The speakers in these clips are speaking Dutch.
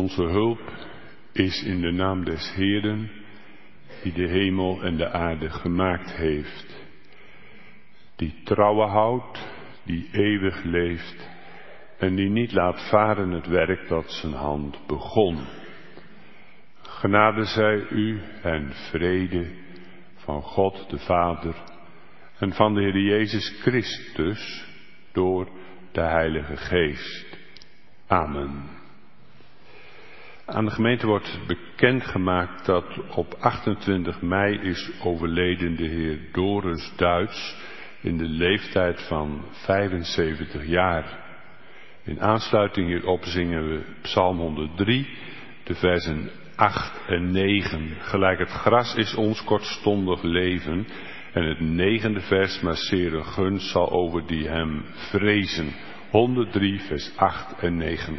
Onze hulp is in de naam des Heeren, die de hemel en de aarde gemaakt heeft. Die trouwe houdt, die eeuwig leeft en die niet laat varen het werk dat zijn hand begon. Genade zij u en vrede van God de Vader en van de Heer Jezus Christus door de Heilige Geest. Amen. Aan de gemeente wordt bekendgemaakt dat op 28 mei is overleden de heer Doris Duits in de leeftijd van 75 jaar. In aansluiting hierop zingen we Psalm 103, de versen 8 en 9. Gelijk het gras is ons kortstondig leven en het 9e vers, maar zeer een gunst zal over die hem vrezen. 103 vers 8 en 9.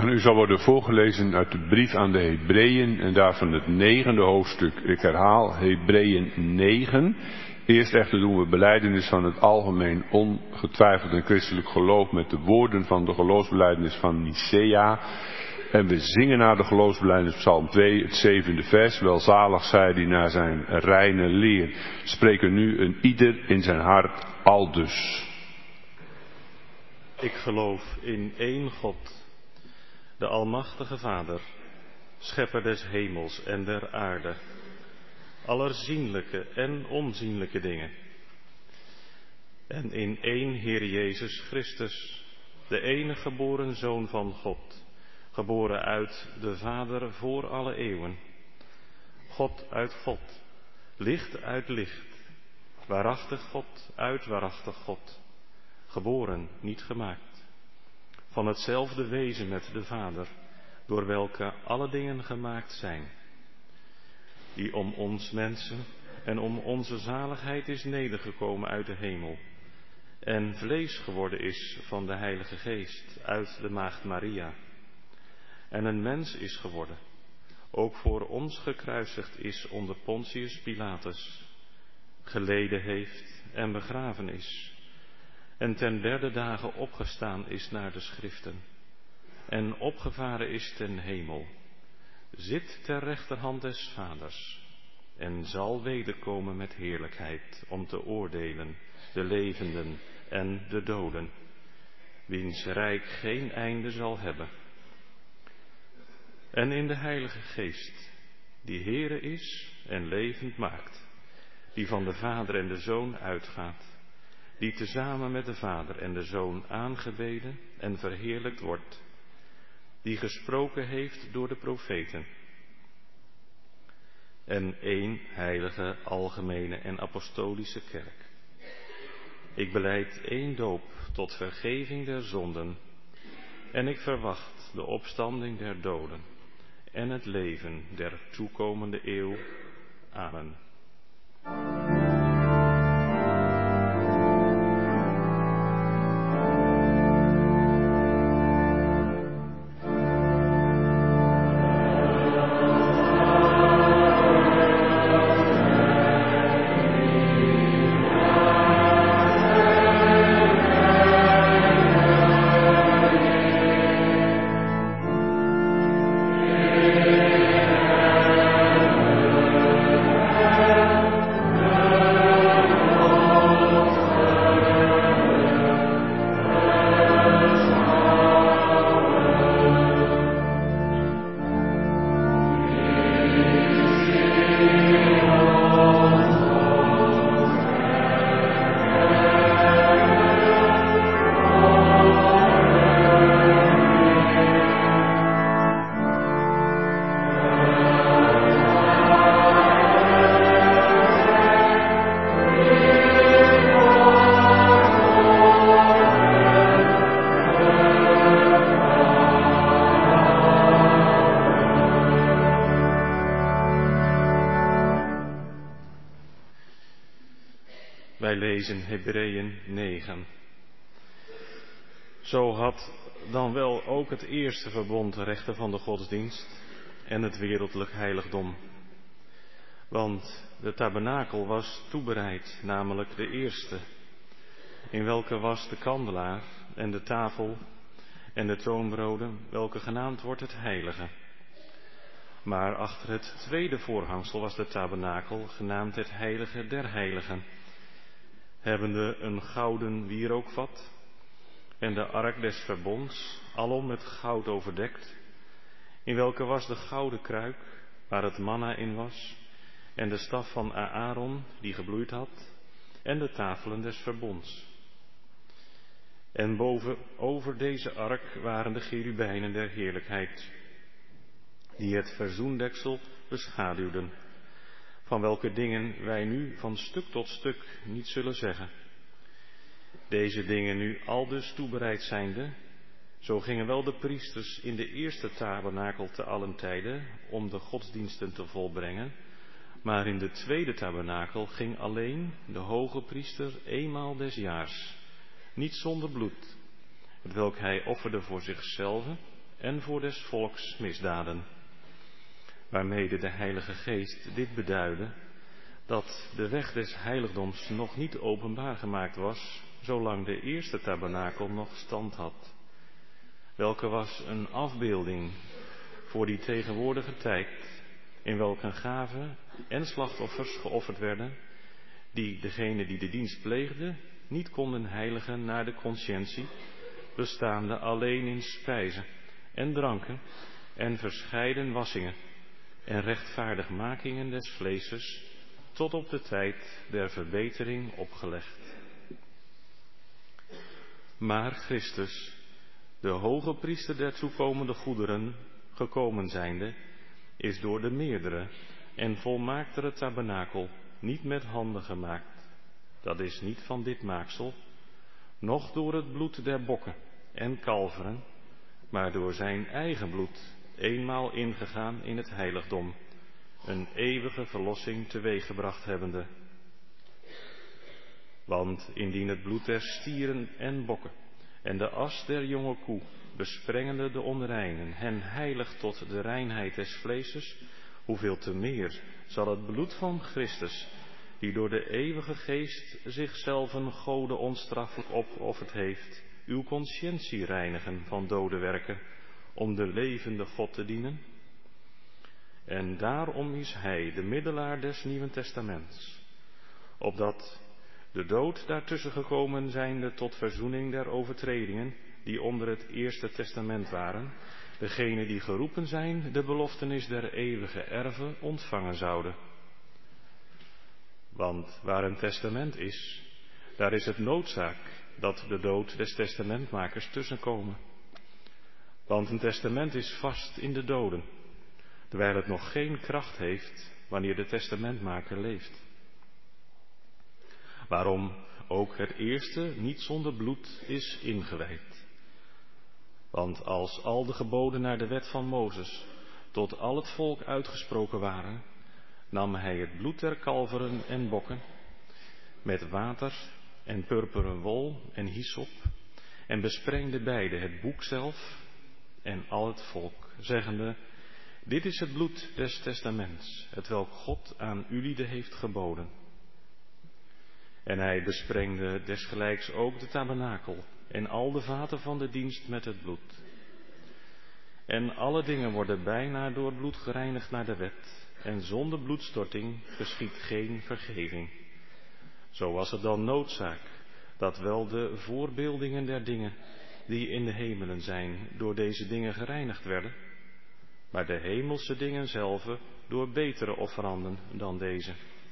aan u zal worden voorgelezen uit de brief aan de Hebreeën en daarvan het 9e hoofdstuk. Ik herhaal, Hebreeën 9. Eerst echter doen we belijdenis van het algemeen ongetwijfeld en christelijk geloof met de woorden van de geloofsbelijdenis van Nicea. En we zingen naar de geloofsbelijdenis Psalm 2, het 7e vers. Welzalig zij die naar zijn reine leer spreken nu een ieder in zijn hart aldus. Ik geloof in één God, de Almachtige Vader, Schepper des hemels en der aarde, aller zienlijke en onzienlijke dingen. En in één Heer Jezus Christus, de enige geboren Zoon van God, geboren uit de Vader voor alle eeuwen. God uit God, licht uit licht, waarachtig God uit waarachtig God, geboren, niet gemaakt, van hetzelfde wezen met de Vader, door welke alle dingen gemaakt zijn, die om ons mensen en om onze zaligheid is nedergekomen uit de hemel, en vlees geworden is van de Heilige Geest uit de Maagd Maria, en een mens is geworden, ook voor ons gekruisigd is onder Pontius Pilatus, geleden heeft en begraven is, en ten derde dagen opgestaan is naar de schriften, en opgevaren is ten hemel, zit ter rechterhand des Vaders, en zal wederkomen met heerlijkheid om te oordelen de levenden en de doden, wiens rijk geen einde zal hebben. En in de Heilige Geest, die Heere is en levend maakt, die van de Vader en de Zoon uitgaat, die tezamen met de Vader en de Zoon aangebeden en verheerlijkt wordt, die gesproken heeft door de profeten. En één heilige, algemene en apostolische kerk. Ik belijd één doop tot vergeving der zonden, en ik verwacht de opstanding der doden en het leven der toekomende eeuw. Amen. Wij lezen Hebreeën 9. Zo had dan wel ook het eerste verbond rechten van de godsdienst en het wereldlijk heiligdom. Want de tabernakel was toebereid, namelijk de eerste, in welke was de kandelaar en de tafel en de toonbroden, welke genaamd wordt het heilige. Maar achter het tweede voorhangsel was de tabernakel, genaamd het heilige der heiligen, hebbende een gouden wierookvat en de ark des verbonds, alom met goud overdekt, in welke was de gouden kruik, waar het manna in was, en de staf van Aaron, die gebloeid had, en de tafelen des verbonds. En over deze ark waren de cherubijnen der heerlijkheid, die het verzoendeksel beschaduwden, van welke dingen wij nu van stuk tot stuk niet zullen zeggen. Deze dingen nu aldus toebereid zijnde, zo gingen wel de priesters in de eerste tabernakel te allen tijden om de godsdiensten te volbrengen, maar in de tweede tabernakel ging alleen de hoge priester eenmaal des jaars, niet zonder bloed, hetwelk hij offerde voor zichzelf en voor des volks misdaden. Waarmede de Heilige Geest dit beduidde, dat de weg des heiligdoms nog niet openbaar gemaakt was, zolang de eerste tabernakel nog stand had. Welke was een afbeelding voor die tegenwoordige tijd, in welke gaven en slachtoffers geofferd werden, die degene die de dienst pleegde niet konden heiligen naar de conscientie, bestaande alleen in spijzen en dranken en verscheiden wassingen en rechtvaardigmakingen des vleeses, tot op de tijd der verbetering opgelegd. Maar Christus, de hoge priester der toekomende goederen, gekomen zijnde, is door de meerdere en volmaaktere tabernakel niet met handen gemaakt, dat is niet van dit maaksel, noch door het bloed der bokken en kalveren, maar door zijn eigen bloed, eenmaal ingegaan in het heiligdom, een eeuwige verlossing teweeggebracht hebbende. Want indien het bloed der stieren en bokken en de as der jonge koe, besprengende de onreinen, hen heiligt tot de reinheid des vleeses, hoeveel te meer zal het bloed van Christus, die door de eeuwige Geest zichzelven Gode onstraffelijk opgeofferd heeft, uw conscientie reinigen van dode werken, om de levende God te dienen? En daarom is hij de middelaar des Nieuwen Testaments, opdat de dood daartussen gekomen zijnde tot verzoening der overtredingen die onder het Eerste Testament waren, degene die geroepen zijn de beloftenis der eeuwige erven ontvangen zouden. Want waar een testament is, daar is het noodzaak dat de dood des testamentmakers tussenkomen. Want een testament is vast in de doden, terwijl het nog geen kracht heeft wanneer de testamentmaker leeft. Waarom ook het eerste niet zonder bloed is ingewijd. Want als al de geboden naar de wet van Mozes tot al het volk uitgesproken waren, nam hij het bloed der kalveren en bokken met water en purperen wol en hyssop en besprengde beide het boek zelf en al het volk, zeggende: dit is het bloed des testaments, hetwelk God aan ulieden heeft geboden. En hij besprengde desgelijks ook de tabernakel en al de vaten van de dienst met het bloed. En alle dingen worden bijna door bloed gereinigd naar de wet, en zonder bloedstorting geschiedt geen vergeving. Zo was het dan noodzaak dat wel de voorbeeldingen der dingen die in de hemelen zijn door deze dingen gereinigd werden, maar de hemelse dingen zelve door betere offeranden dan deze.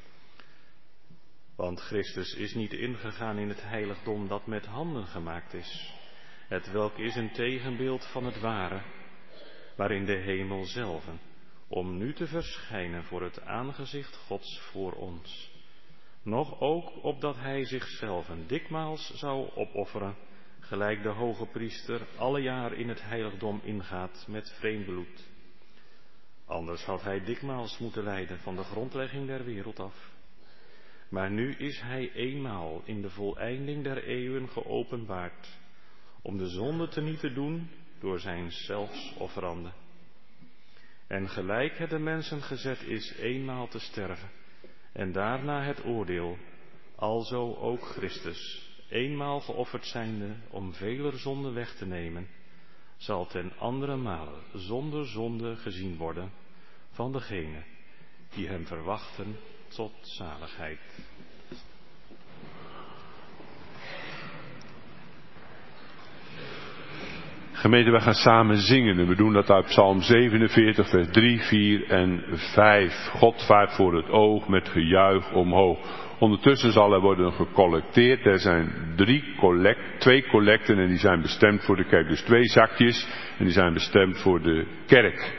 Want Christus is niet ingegaan in het heiligdom dat met handen gemaakt is, hetwelk is een tegenbeeld van het ware, maar in de hemel zelven, om nu te verschijnen voor het aangezicht Gods voor ons. Nog ook opdat hij zichzelven dikmaals zou opofferen, gelijk de hoge priester alle jaar in het heiligdom ingaat met vreemd bloed. Anders had hij dikmaals moeten lijden van de grondlegging der wereld af. Maar nu is hij eenmaal in de voleinding der eeuwen geopenbaard, om de zonde teniet te doen door zijn zelfsofferande. En gelijk het de mensen gezet is eenmaal te sterven, en daarna het oordeel, alzo ook Christus, eenmaal geofferd zijnde om veler zonden weg te nemen, zal ten andere male zonder zonde gezien worden van degenen die hem verwachten tot zaligheid. Gemeente, we gaan samen zingen en we doen dat uit Psalm 47, vers 3, 4 en 5. God vaart voor het oog met gejuich omhoog. Ondertussen zal er worden gecollecteerd. Er zijn twee collecten en die zijn bestemd voor de kerk. Dus 2 zakjes en die zijn bestemd voor de kerk.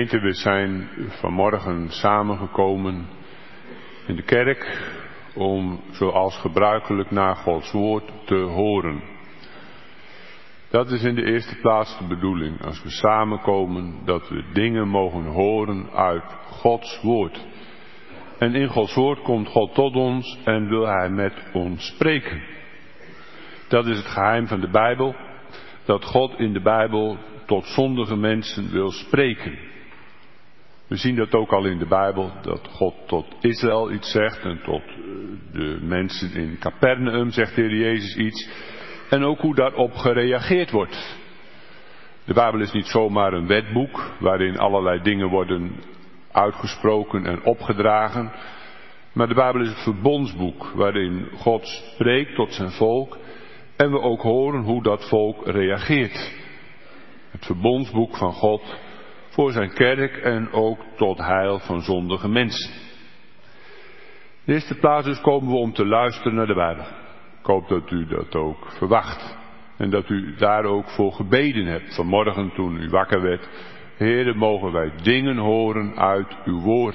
Gemeente, we zijn vanmorgen samengekomen in de kerk om zoals gebruikelijk naar Gods woord te horen. Dat is in de eerste plaats de bedoeling, als we samenkomen, dat we dingen mogen horen uit Gods woord. En in Gods woord komt God tot ons en wil Hij met ons spreken. Dat is het geheim van de Bijbel, dat God in de Bijbel tot zondige mensen wil spreken. We zien dat ook al in de Bijbel, dat God tot Israël iets zegt en tot de mensen in Capernaum zegt de Heer Jezus iets. En ook hoe daarop gereageerd wordt. De Bijbel is niet zomaar een wetboek waarin allerlei dingen worden uitgesproken en opgedragen. Maar de Bijbel is het verbondsboek waarin God spreekt tot zijn volk en we ook horen hoe dat volk reageert. Het verbondsboek van God voor zijn kerk en ook tot heil van zondige mensen. In de eerste plaats dus komen we om te luisteren naar de Bijbel. Ik hoop dat u dat ook verwacht en dat u daar ook voor gebeden hebt vanmorgen toen u wakker werd. Heere, mogen wij dingen horen uit uw woord.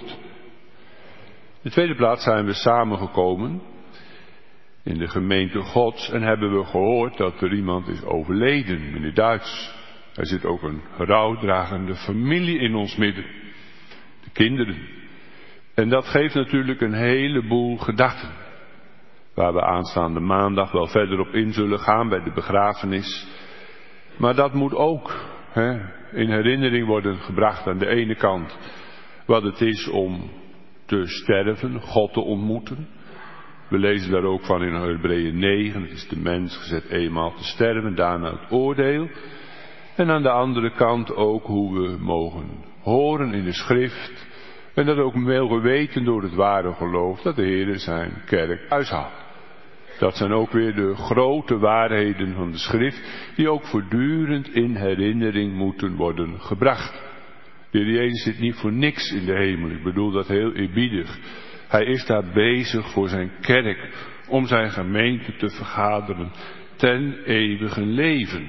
In de tweede plaats zijn we samengekomen in de gemeente Gods en hebben we gehoord dat er iemand is overleden, meneer Duits. Er zit ook een rouwdragende familie in ons midden, de kinderen. En dat geeft natuurlijk een heleboel gedachten, waar we aanstaande maandag wel verder op in zullen gaan bij de begrafenis. Maar dat moet ook in herinnering worden gebracht aan de ene kant wat het is om te sterven, God te ontmoeten. We lezen daar ook van in Hebreeën 9, het is de mens gezet eenmaal te sterven, daarna het oordeel. En aan de andere kant ook hoe we mogen horen in de schrift en dat ook mogen weten door het ware geloof dat de Heer zijn kerk huishoudt. Dat zijn ook weer de grote waarheden van de schrift die ook voortdurend in herinnering moeten worden gebracht. De Heer Jezus zit niet voor niks in de hemel, ik bedoel dat heel eerbiedig. Hij is daar bezig voor zijn kerk om zijn gemeente te vergaderen ten eeuwige leven.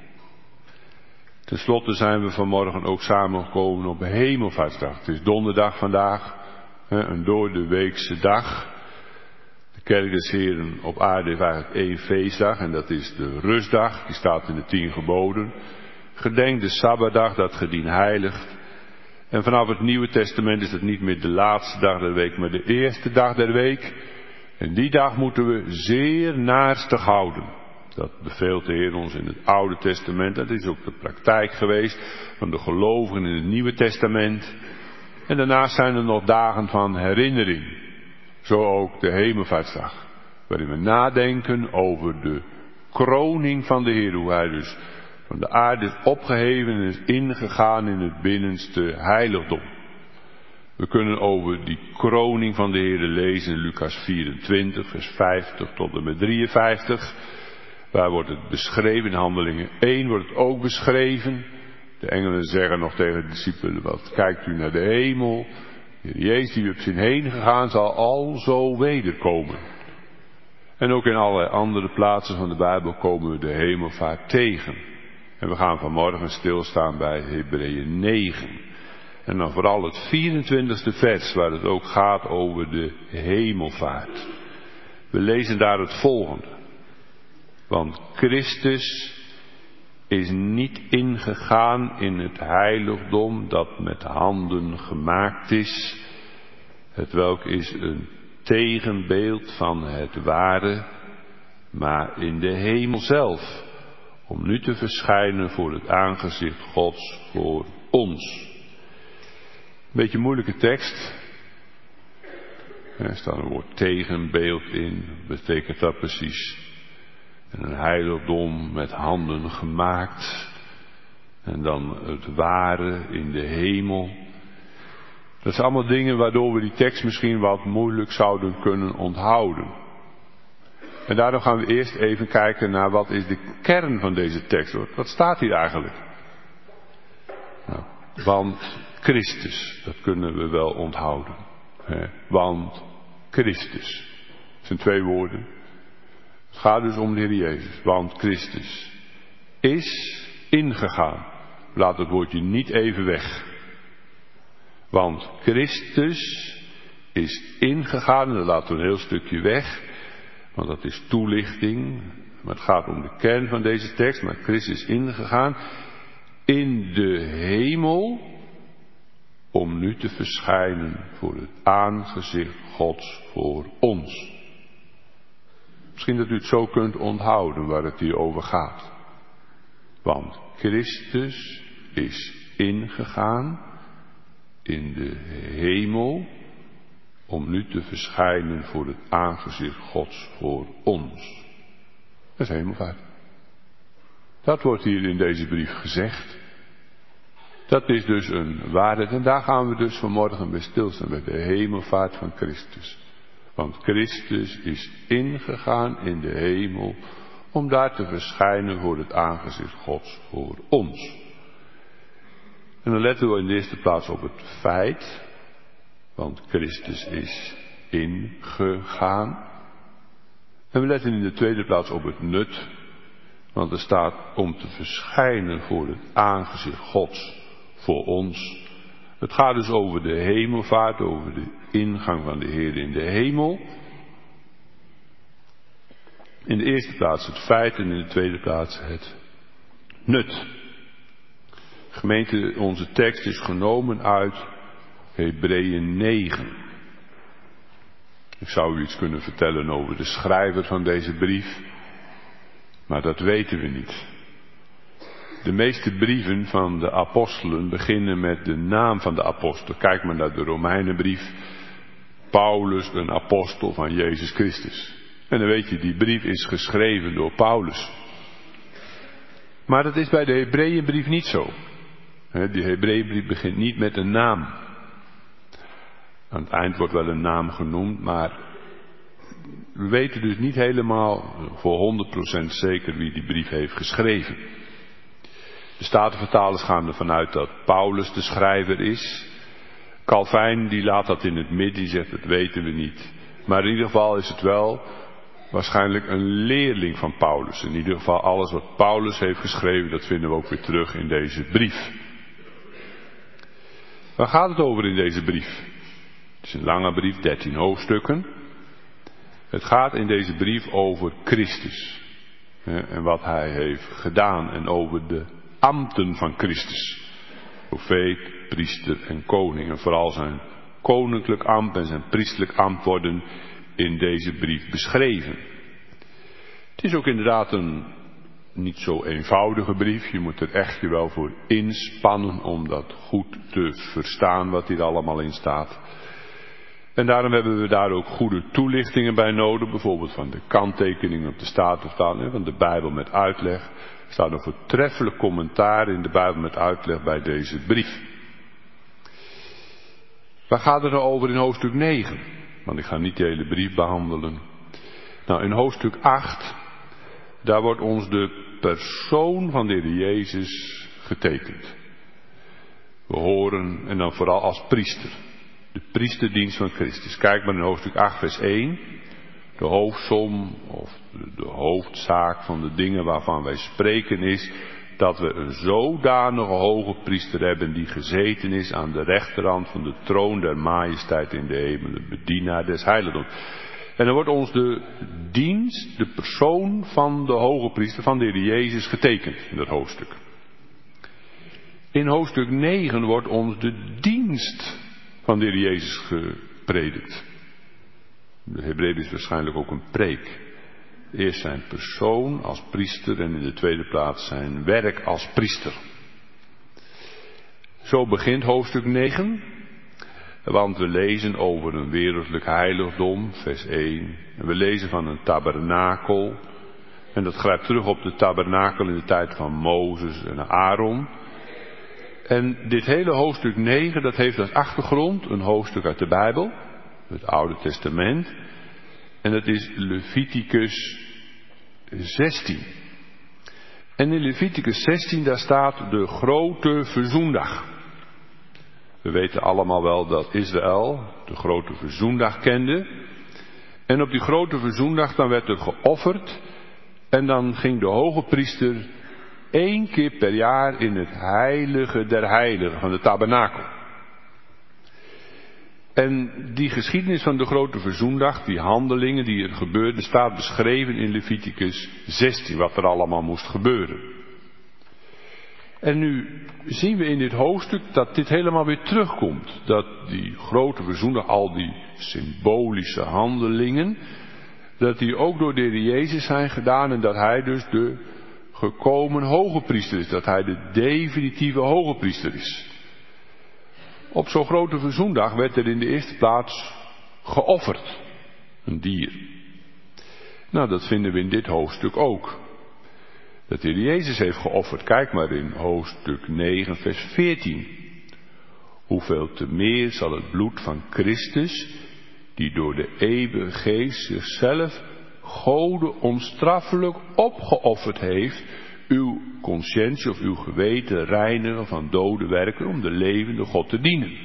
Ten slotte zijn we vanmorgen ook samengekomen op Hemelvaartsdag. Het is donderdag vandaag, een doordeweekse dag. De kerk des Heren op aarde heeft eigenlijk één feestdag en dat is de rustdag. Die staat in de 10 geboden. Gedenk de Sabbatdag, dat gedien heiligt. En vanaf het Nieuwe Testament is het niet meer de laatste dag der week, maar de eerste dag der week. En die dag moeten we zeer naarstig houden. Dat beveelt de Heer ons in het Oude Testament. Dat is ook de praktijk geweest van de gelovigen in het Nieuwe Testament. En daarnaast zijn er nog dagen van herinnering. Zo ook de Hemelvaartsdag. Waarin we nadenken over de kroning van de Heer. Hoe hij dus van de aarde is opgeheven en is ingegaan in het binnenste heiligdom. We kunnen over die kroning van de Heer lezen in Lucas 24, vers 50 tot en met 53. Waar wordt het beschreven? In Handelingen 1 wordt het ook beschreven. De engelen zeggen nog tegen de discipelen, wat kijkt u naar de hemel? De Heer Jezus die op zijn heen gegaan zal al zo wederkomen. En ook in allerlei andere plaatsen van de Bijbel komen we de hemelvaart tegen. En we gaan vanmorgen stilstaan bij Hebreeën 9. En dan vooral het 24e vers waar het ook gaat over de hemelvaart. We lezen daar het volgende. Want Christus is niet ingegaan in het heiligdom dat met handen gemaakt is, hetwelk is een tegenbeeld van het ware, maar in de hemel zelf, om nu te verschijnen voor het aangezicht Gods voor ons. Een beetje een moeilijke tekst. Er staat een woord tegenbeeld in, betekent dat precies? En een heiligdom met handen gemaakt. En dan het ware in de hemel. Dat zijn allemaal dingen waardoor we die tekst misschien wat moeilijk zouden kunnen onthouden. En daarom gaan we eerst even kijken naar wat is de kern van deze tekst. Wat staat hier eigenlijk? Nou, want Christus, dat kunnen we wel onthouden. Want Christus. Dat zijn 2 woorden. Het gaat dus om de Heer Jezus. Want Christus is ingegaan. Laat het woordje niet even weg. Want Christus is ingegaan, en dan laten we een heel stukje weg, want dat is toelichting, maar het gaat om de kern van deze tekst, maar Christus is ingegaan in de hemel, om nu te verschijnen voor het aangezicht Gods voor ons. Misschien dat u het zo kunt onthouden waar het hier over gaat. Want Christus is ingegaan in de hemel, om nu te verschijnen voor het aangezicht Gods voor ons. Dat is hemelvaart. Dat wordt hier in deze brief gezegd. Dat is dus een waarheid. En daar gaan we dus vanmorgen bij stilstaan, bij de hemelvaart van Christus. Want Christus is ingegaan in de hemel, om daar te verschijnen voor het aangezicht Gods voor ons. En dan letten we in de eerste plaats op het feit, want Christus is ingegaan. En we letten in de tweede plaats op het nut, want er staat om te verschijnen voor het aangezicht Gods voor ons. Het gaat dus over de hemelvaart, over de ingang van de Heer in de hemel. In de eerste plaats het feit en in de tweede plaats het nut. Gemeente, onze tekst is genomen uit Hebreeën 9. Ik zou u iets kunnen vertellen over de schrijver van deze brief, maar dat weten we niet. De meeste brieven van de apostelen beginnen met de naam van de apostel. Kijk maar naar de Romeinenbrief. Paulus, een apostel van Jezus Christus. En dan weet je, die brief is geschreven door Paulus. Maar dat is bij de Hebreeënbrief niet zo. Die Hebreeënbrief begint niet met een naam. Aan het eind wordt wel een naam genoemd, maar we weten dus niet helemaal voor 100% zeker wie die brief heeft geschreven. De Statenvertalers gaan ervan uit dat Paulus de schrijver is. Calvijn die laat dat in het midden, die zegt dat weten we niet. Maar in ieder geval is het wel waarschijnlijk een leerling van Paulus. In ieder geval alles wat Paulus heeft geschreven, dat vinden we ook weer terug in deze brief. Waar gaat het over in deze brief? Het is een lange brief, 13 hoofdstukken. Het gaat in deze brief over Christus. En wat hij heeft gedaan en over de ambten van Christus. Profeet, priester en koning. En vooral zijn koninklijk ambt en zijn priestelijk ambt worden in deze brief beschreven. Het is ook inderdaad een niet zo eenvoudige brief. Je moet er echt je wel voor inspannen om dat goed te verstaan wat hier allemaal in staat. En daarom hebben we daar ook goede toelichtingen bij nodig. Bijvoorbeeld van de kanttekeningen op de Statenvertaling, van de Bijbel met uitleg. Er staat een voortreffelijk commentaar in de Bijbel met uitleg bij deze brief. Waar gaat het nou over in hoofdstuk 9? Want ik ga niet de hele brief behandelen. Nou, in hoofdstuk 8, daar wordt ons de persoon van de Heer Jezus getekend. We horen, en dan vooral als priester, de priesterdienst van Christus. Kijk maar in hoofdstuk 8 vers 1. De hoofdsom of de hoofdzaak van de dingen waarvan wij spreken is dat we een zodanige hoge priester hebben die gezeten is aan de rechterhand van de troon der majesteit in de hemel, de bedienaar des heiligdoms. En dan wordt ons de dienst, de persoon van de hoge priester, van de Heer Jezus getekend in dat hoofdstuk. In hoofdstuk 9 wordt ons de dienst van de Heer Jezus gepredikt. De Hebreeën is waarschijnlijk ook een preek. Eerst zijn persoon als priester en in de tweede plaats zijn werk als priester. Zo begint hoofdstuk 9. Want we lezen over een wereldlijk heiligdom, vers 1. En we lezen van een tabernakel. En dat grijpt terug op de tabernakel in de tijd van Mozes en Aaron. En dit hele hoofdstuk 9, dat heeft als achtergrond een hoofdstuk uit de Bijbel, het Oude Testament. En dat is Leviticus 16. En in Leviticus 16, daar staat de grote verzoendag. We weten allemaal wel dat Israël de grote verzoendag kende. En op die grote verzoendag dan werd er geofferd. En dan ging de hoge priester 1 keer per jaar in het heilige der heiligen van de tabernakel. En die geschiedenis van de grote verzoendag, die handelingen die er gebeurden, staat beschreven in Leviticus 16, wat er allemaal moest gebeuren. En nu zien we in dit hoofdstuk dat dit helemaal weer terugkomt. Dat die grote verzoendag, al die symbolische handelingen, dat die ook door de Heer Jezus zijn gedaan en dat hij dus de gekomen hoge priester is. Dat hij de definitieve hoge priester is. Op zo'n grote verzoendag werd er in de eerste plaats geofferd. Een dier. Nou, dat vinden we in dit hoofdstuk ook. Dat de Heer Jezus heeft geofferd. Kijk maar in hoofdstuk 9 vers 14. Hoeveel te meer zal het bloed van Christus, die door de eeuwige geest zichzelf Gode onstraffelijk opgeofferd heeft, uw conscientie of uw geweten reinigen van dode werken om de levende God te dienen.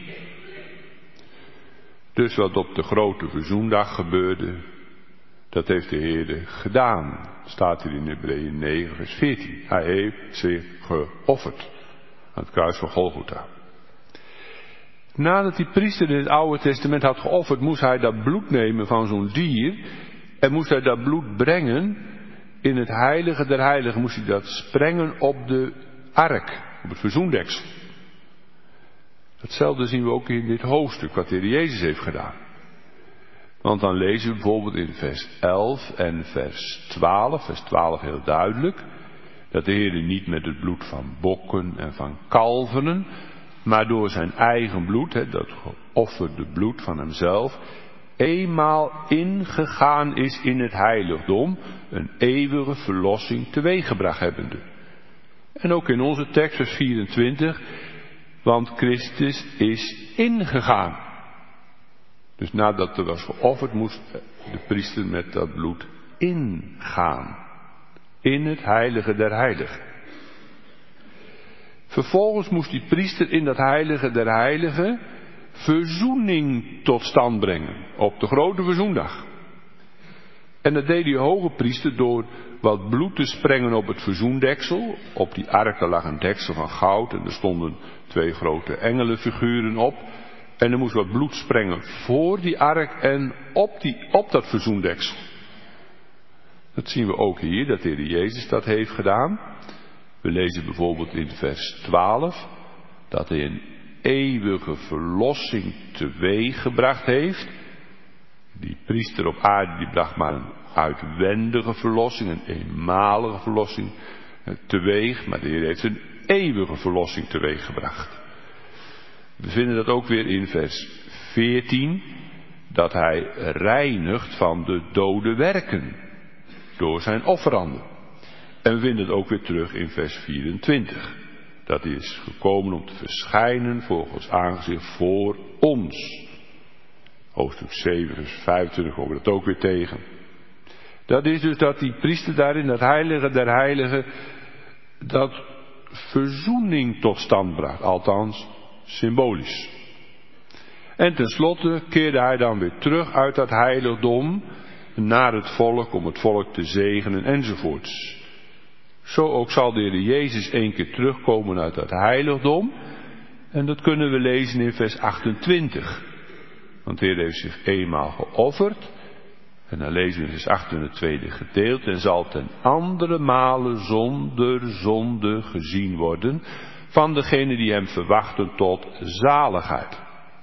Dus wat op de grote verzoendag gebeurde, dat heeft de Heer gedaan. Staat er in Hebreeën 9 vers 14. Hij heeft zich geofferd aan het kruis van Golgotha. Nadat die priester in het Oude Testament had geofferd, moest hij dat bloed nemen van zo'n dier en moest hij dat bloed brengen in het heilige der heiligen. Moest hij dat sprengen op de ark, op het verzoendeksel. Hetzelfde zien we ook in dit hoofdstuk wat de Heer Jezus heeft gedaan. Want dan lezen we bijvoorbeeld in vers 11 en vers 12, vers 12 heel duidelijk, dat de Heer niet met het bloed van bokken en van kalveren, maar door zijn eigen bloed, dat geofferde bloed van hemzelf, eenmaal ingegaan is in het heiligdom, een eeuwige verlossing teweeggebracht hebbende. En ook in onze tekst, vers 24, want Christus is ingegaan. Dus nadat er was geofferd, moest de priester met dat bloed ingaan. In het heilige der heiligen. Vervolgens moest die priester in dat heilige der heiligen verzoening tot stand brengen. Op de grote verzoendag. En dat deed die hoge priester door wat bloed te sprengen op het verzoendeksel. Op die ark lag een deksel van goud en er stonden 2 grote engelenfiguren op. En er moest wat bloed sprengen voor die ark en op dat verzoendeksel. Dat zien we ook hier, dat de Heer Jezus dat heeft gedaan. We lezen bijvoorbeeld in vers 12 dat hij een eeuwige verlossing teweeggebracht heeft. Die priester op aarde die bracht maar een uitwendige verlossing, een eenmalige verlossing teweeg. Maar de Heer heeft een eeuwige verlossing teweeggebracht. We vinden dat ook weer in vers 14, dat hij reinigt van de dode werken door zijn offeranden. En we vinden het ook weer terug in vers 24. Dat hij is gekomen om te verschijnen voor Gods aangezicht voor ons. Hoofdstuk 7 vers 25 komen we dat ook weer tegen. Dat is dus dat die priester daarin, dat heilige der heiligen, dat verzoening tot stand bracht. Althans, symbolisch. En tenslotte keerde hij dan weer terug uit dat heiligdom naar het volk om het volk te zegenen enzovoorts. Zo ook zal de Heer Jezus 1 keer terugkomen uit dat heiligdom. En dat kunnen we lezen in vers 28. Want de Heer heeft zich eenmaal geofferd. En dan lezen we in vers 8 in het tweede gedeelte. En zal ten andere male zonder zonde gezien worden van degenen die hem verwachten tot zaligheid.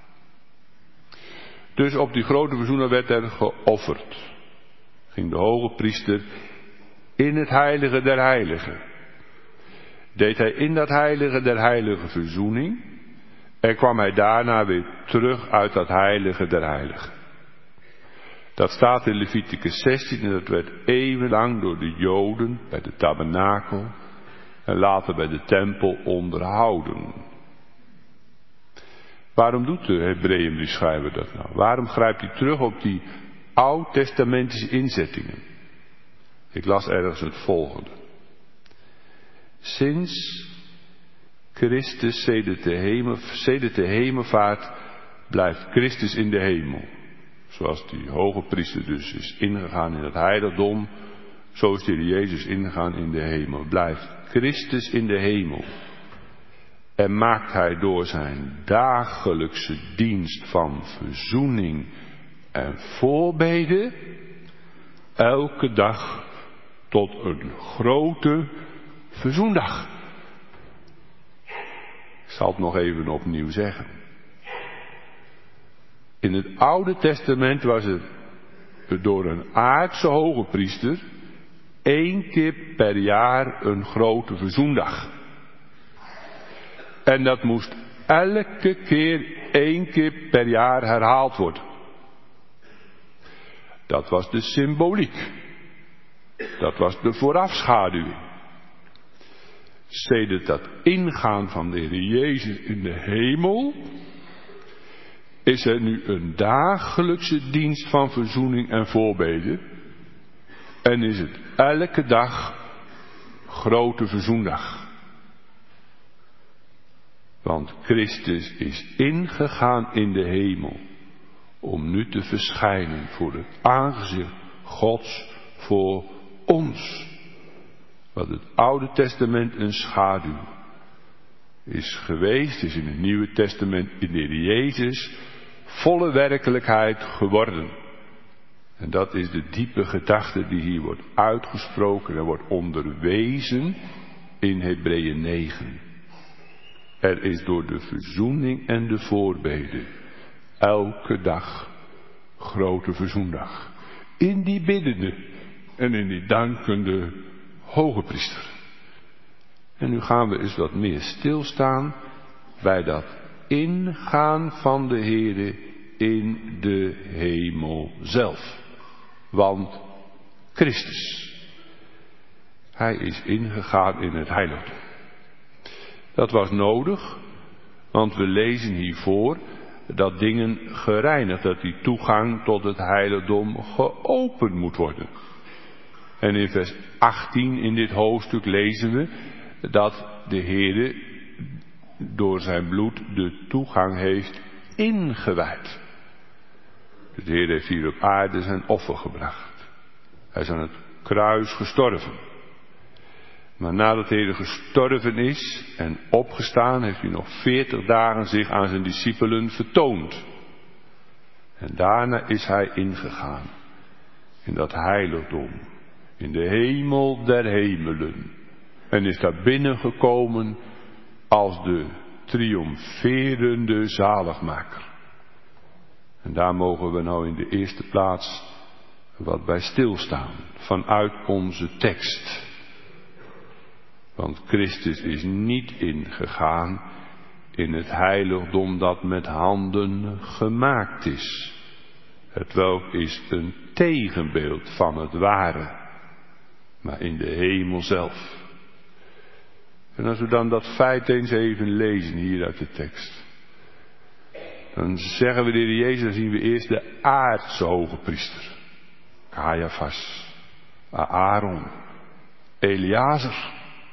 Dus op die grote verzoener werd er geofferd. Ging de hoge priester in het heilige der heiligen. Deed hij in dat heilige der heiligen verzoening. En kwam hij daarna weer terug uit dat heilige der heiligen. Dat staat in Leviticus 16 en dat werd eeuwenlang door de Joden bij de tabernakel en later bij de tempel onderhouden. Waarom doet de Hebreeënbriefschrijver dat nou? Waarom grijpt hij terug op die oud-testamentische inzettingen? Ik las ergens het volgende. Sinds Christus sedert de hemelvaart blijft Christus in de hemel. Zoals die hoge priester dus is ingegaan in het heiligdom, zo is de Heer Jezus ingegaan in de hemel. Blijft Christus in de hemel. En maakt hij door zijn dagelijkse dienst van verzoening en voorbeden elke dag tot een grote verzoendag. Ik zal het nog even opnieuw zeggen. In het Oude Testament was het door een aardse hogepriester 1 keer per jaar een grote verzoendag. En dat moest elke keer 1 keer per jaar herhaald worden. Dat was de symboliek. Dat was de voorafschaduwing. Sedert dat ingaan van de Heer Jezus in de hemel is er nu een dagelijkse dienst van verzoening en voorbeden. En is het elke dag grote verzoendag. Want Christus is ingegaan in de hemel om nu te verschijnen voor het aangezicht Gods voor ons. Wat het Oude Testament een schaduw is geweest, is in het Nieuwe Testament in de Heer Jezus volle werkelijkheid geworden. En dat is de diepe gedachte die hier wordt uitgesproken en wordt onderwezen in Hebreeën 9. Er is door de verzoening en de voorbeden elke dag grote verzoendag. In die biddende en in die dankende hogepriester. En nu gaan we eens wat meer stilstaan bij dat ingaan van de Heere in de hemel zelf. Want Christus, hij is ingegaan in het heiligdom. Dat was nodig, want we lezen hiervoor dat dingen gereinigd, dat die toegang tot het heiligdom geopend moet worden. En in vers 18 in dit hoofdstuk lezen we dat de Heere door zijn bloed de toegang heeft ingewijd. De Heer heeft hier op aarde zijn offer gebracht. Hij is aan het kruis gestorven. Maar nadat de Heer gestorven is en opgestaan, heeft hij nog 40 dagen zich aan zijn discipelen vertoond. En daarna is hij ingegaan in dat heiligdom, in de hemel der hemelen. En is daar binnengekomen als de triomferende zaligmaker. En daar mogen we nou in de eerste plaats wat bij stilstaan, vanuit onze tekst. Want Christus is niet ingegaan in het heiligdom dat met handen gemaakt is. Hetwelk is een tegenbeeld van het ware, maar in de hemel zelf. En als we dan dat feit eens even lezen hier uit de tekst, dan zeggen we de Heer Jezus, dan zien we eerst de aardse hogepriester. Caiaphas, Aaron, Eleazar.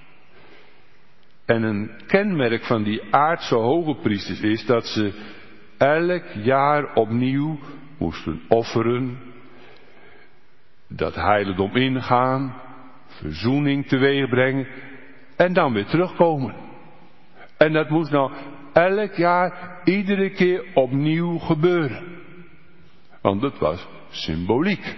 En een kenmerk van die aardse hogepriesters is dat ze elk jaar opnieuw moesten offeren, dat heiligdom ingaan, verzoening teweeg brengen en dan weer terugkomen. En dat moest nou elk jaar, iedere keer opnieuw gebeuren. Want het was symboliek.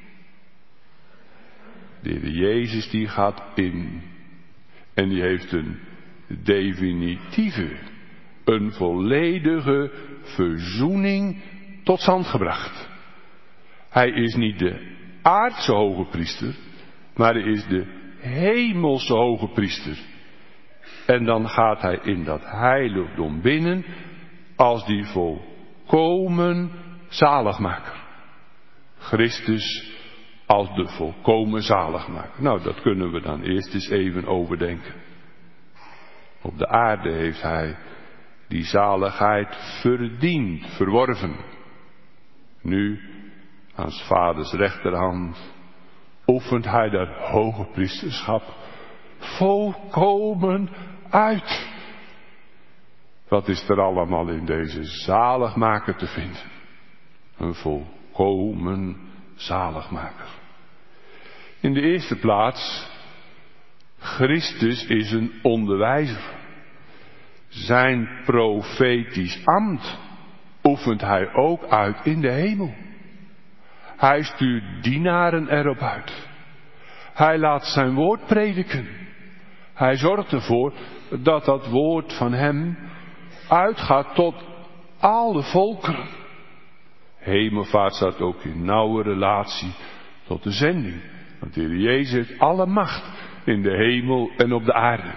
De Heer Jezus die gaat in. En die heeft een definitieve, een volledige verzoening tot stand gebracht. Hij is niet de aardse hogepriester, maar hij is de hemelse hogepriester. En dan gaat hij in dat heiligdom binnen als die volkomen zaligmaker. Christus als de volkomen zaligmaker. Nou, dat kunnen we dan eerst eens even overdenken. Op de aarde heeft hij die zaligheid verdiend, verworven. Nu, aan 's vaders rechterhand, oefent hij dat hoge priesterschap volkomen uit. Wat is er allemaal in deze zaligmaker te vinden? Een volkomen zaligmaker. In de eerste plaats, Christus is een onderwijzer. Zijn profetisch ambt oefent hij ook uit in de hemel. Hij stuurt dienaren erop uit. Hij laat zijn woord prediken. Hij zorgt ervoor dat dat woord van hem uitgaat tot alle volkeren. Hemelvaart staat ook in nauwe relatie tot de zending. Want de Heer Jezus heeft alle macht in de hemel en op de aarde.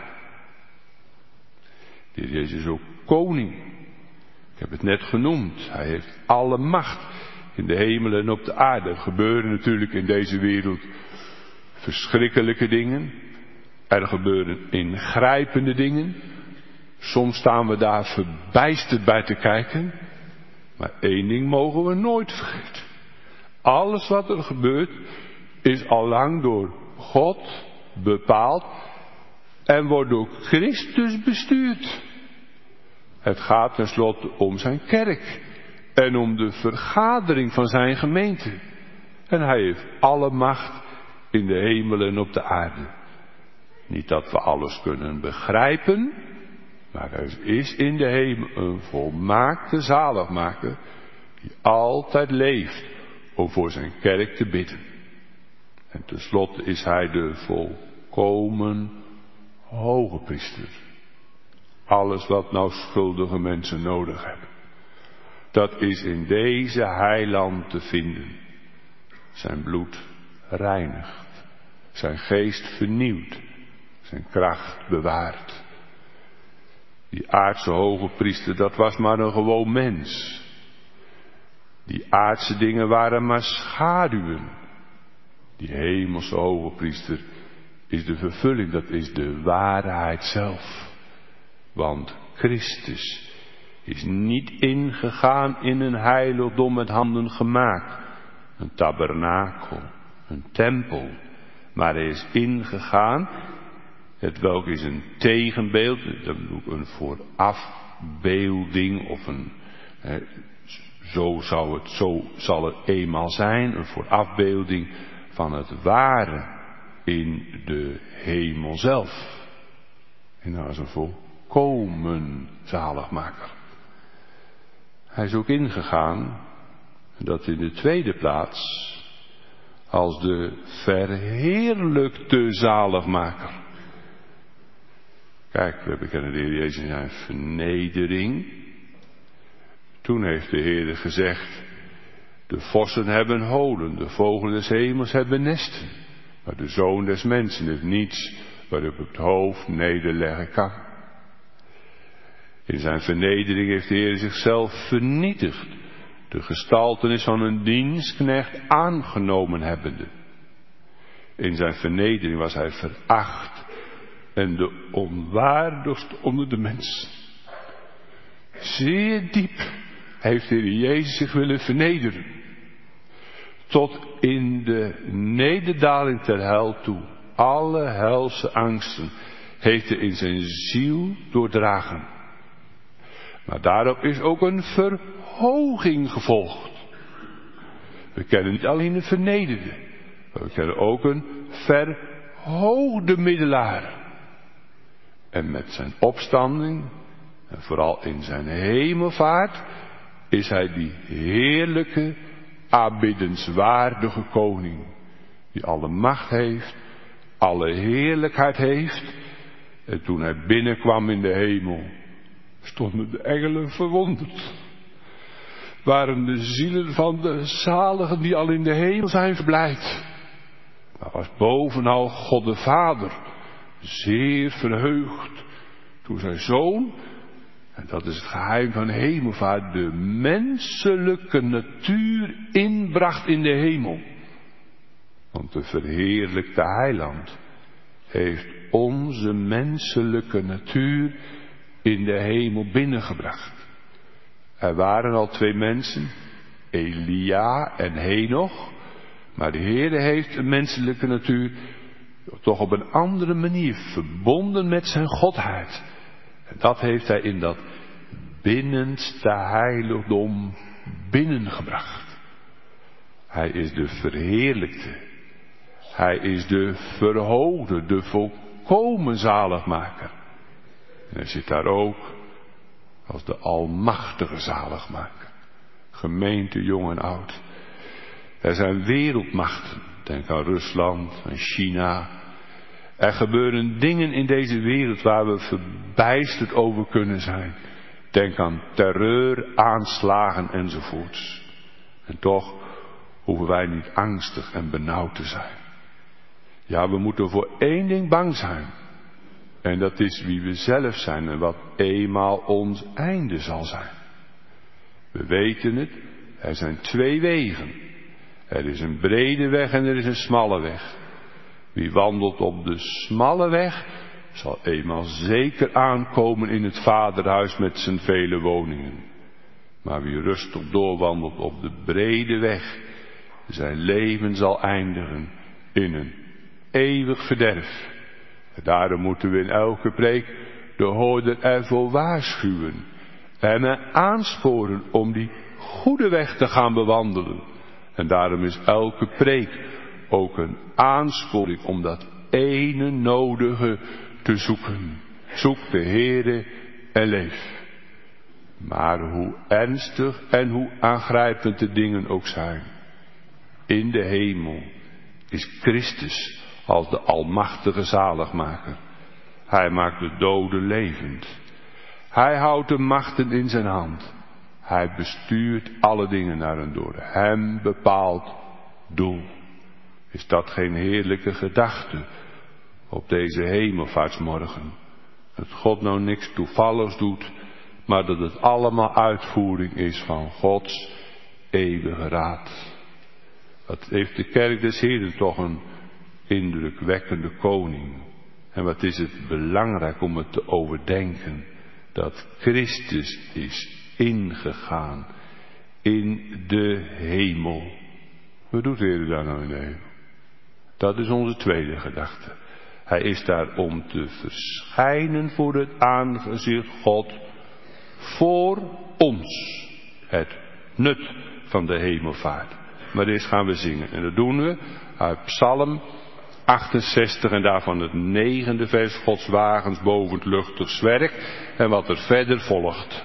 De Heer Jezus is ook koning. Ik heb het net genoemd. Hij heeft alle macht in de hemel en op de aarde. Er gebeuren natuurlijk in deze wereld verschrikkelijke dingen. Er gebeuren ingrijpende dingen. Soms staan we daar verbijsterd bij te kijken. Maar één ding mogen we nooit vergeten. Alles wat er gebeurt is allang door God bepaald en wordt door Christus bestuurd. Het gaat tenslotte om zijn kerk en om de vergadering van zijn gemeente. En hij heeft alle macht in de hemel en op de aarde. Niet dat we alles kunnen begrijpen, maar er is in de hemel een volmaakte zaligmaker die altijd leeft om voor zijn kerk te bidden. En tenslotte is hij de volkomen hoge priester. Alles wat nou schuldige mensen nodig hebben, dat is in deze heiland te vinden. Zijn bloed reinigt, zijn geest vernieuwt, zijn kracht bewaart. Die aardse hoge priester, dat was maar een gewoon mens. Die aardse dingen waren maar schaduwen. Die hemelse hoge priester is de vervulling, dat is de waarheid zelf. Want Christus is niet ingegaan in een heiligdom met handen gemaakt. Een tabernakel, een tempel. Maar hij is ingegaan, hetwelk is een tegenbeeld, dat bedoel ik een voorafbeelding of een, zo zal het eenmaal zijn, een voorafbeelding van het ware in de hemel zelf. En dat is een volkomen zaligmaker. Hij is ook ingegaan, dat in de tweede plaats, als de verheerlijkte zaligmaker. Kijk, we bekennen de Heer Jezus in zijn vernedering. Toen heeft de Heer gezegd, de vossen hebben holen, de vogelen des hemels hebben nesten. Maar de Zoon des Mensen heeft niets waarop het hoofd nederleggen kan. In zijn vernedering heeft de Heer zichzelf vernietigd. De gestaltenis van een dienstknecht aangenomen hebbende. In zijn vernedering was hij veracht en de onwaardigste onder de mensen. Zeer diep heeft de Heer Jezus zich willen vernederen. Tot in de nederdaling ter hel toe. Alle helse angsten heeft hij in zijn ziel doordragen. Maar daarop is ook een verhoging gevolgd. We kennen niet alleen een vernederde, maar we kennen ook een verhoogde middelaar. En met zijn opstanding, en vooral in zijn hemelvaart, is hij die heerlijke, aanbiddenswaardige koning. Die alle macht heeft, alle heerlijkheid heeft. En toen hij binnenkwam in de hemel, stonden de engelen verwonderd. Waren de zielen van de zaligen die al in de hemel zijn verblijd. Maar was bovenal God de Vader zeer verheugd toen zijn Zoon, en dat is het geheim van hemelvaart, de menselijke natuur inbracht in de hemel. Want de verheerlijkte heiland heeft onze menselijke natuur in de hemel binnengebracht. Er waren al 2 mensen, Elia en Henoch, maar de Heere heeft een menselijke natuur toch op een andere manier verbonden met zijn godheid. En dat heeft hij in dat binnenste heiligdom binnengebracht. Hij is de verheerlijkte. Hij is de verhoogde, de volkomen zaligmaker. En hij zit daar ook als de almachtige zaligmaker. Gemeente, jong en oud. Er zijn wereldmachten. Denk aan Rusland, aan China. Er gebeuren dingen in deze wereld waar we verbijsterd over kunnen zijn. Denk aan terreur, aanslagen enzovoorts. En toch hoeven wij niet angstig en benauwd te zijn. Ja, we moeten voor één ding bang zijn. En dat is wie we zelf zijn en wat eenmaal ons einde zal zijn. We weten het, er zijn twee wegen. Er is een brede weg en er is een smalle weg. Wie wandelt op de smalle weg, zal eenmaal zeker aankomen in het vaderhuis met zijn vele woningen. Maar wie rustig doorwandelt op de brede weg, zijn leven zal eindigen in een eeuwig verderf. En daarom moeten we in elke preek de hoorder ervoor waarschuwen en hem aansporen om die goede weg te gaan bewandelen. En daarom is elke preek ook een aansporing om dat ene nodige te zoeken. Zoek de Heere en leef. Maar hoe ernstig en hoe aangrijpend de dingen ook zijn, in de hemel is Christus als de almachtige zaligmaker. Hij maakt de doden levend. Hij houdt de machten in zijn hand. Hij bestuurt alle dingen naar een door hem bepaald doel. Is dat geen heerlijke gedachte op deze hemelvaartsmorgen? Dat God nou niks toevalligs doet, maar dat het allemaal uitvoering is van Gods eeuwige raad. Wat heeft de kerk des Heeren toch een indrukwekkende koning. En wat is het belangrijk om het te overdenken, dat Christus is ingegaan in de hemel. Wat doet de Heer daar nou in de hemel? Dat is onze tweede gedachte. Hij is daar om te verschijnen voor het aangezicht God, voor ons. Het nut van de hemelvaart. Maar eerst gaan we zingen. En dat doen we uit Psalm 68 en daarvan het 9e vers. Gods wagens boven het luchtig zwerk. En wat er verder volgt.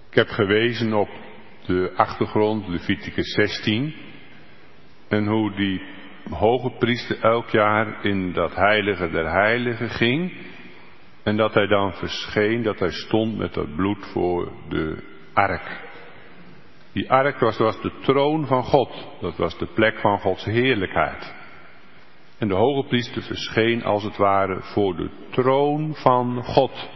Ik heb gewezen op de achtergrond, Leviticus 16, en hoe die hoge priester elk jaar in dat heilige der heiligen ging, en dat hij dan verscheen, dat hij stond met dat bloed voor de ark. Die ark was de troon van God, dat was de plek van Gods heerlijkheid. En de hoge priester verscheen als het ware voor de troon van God.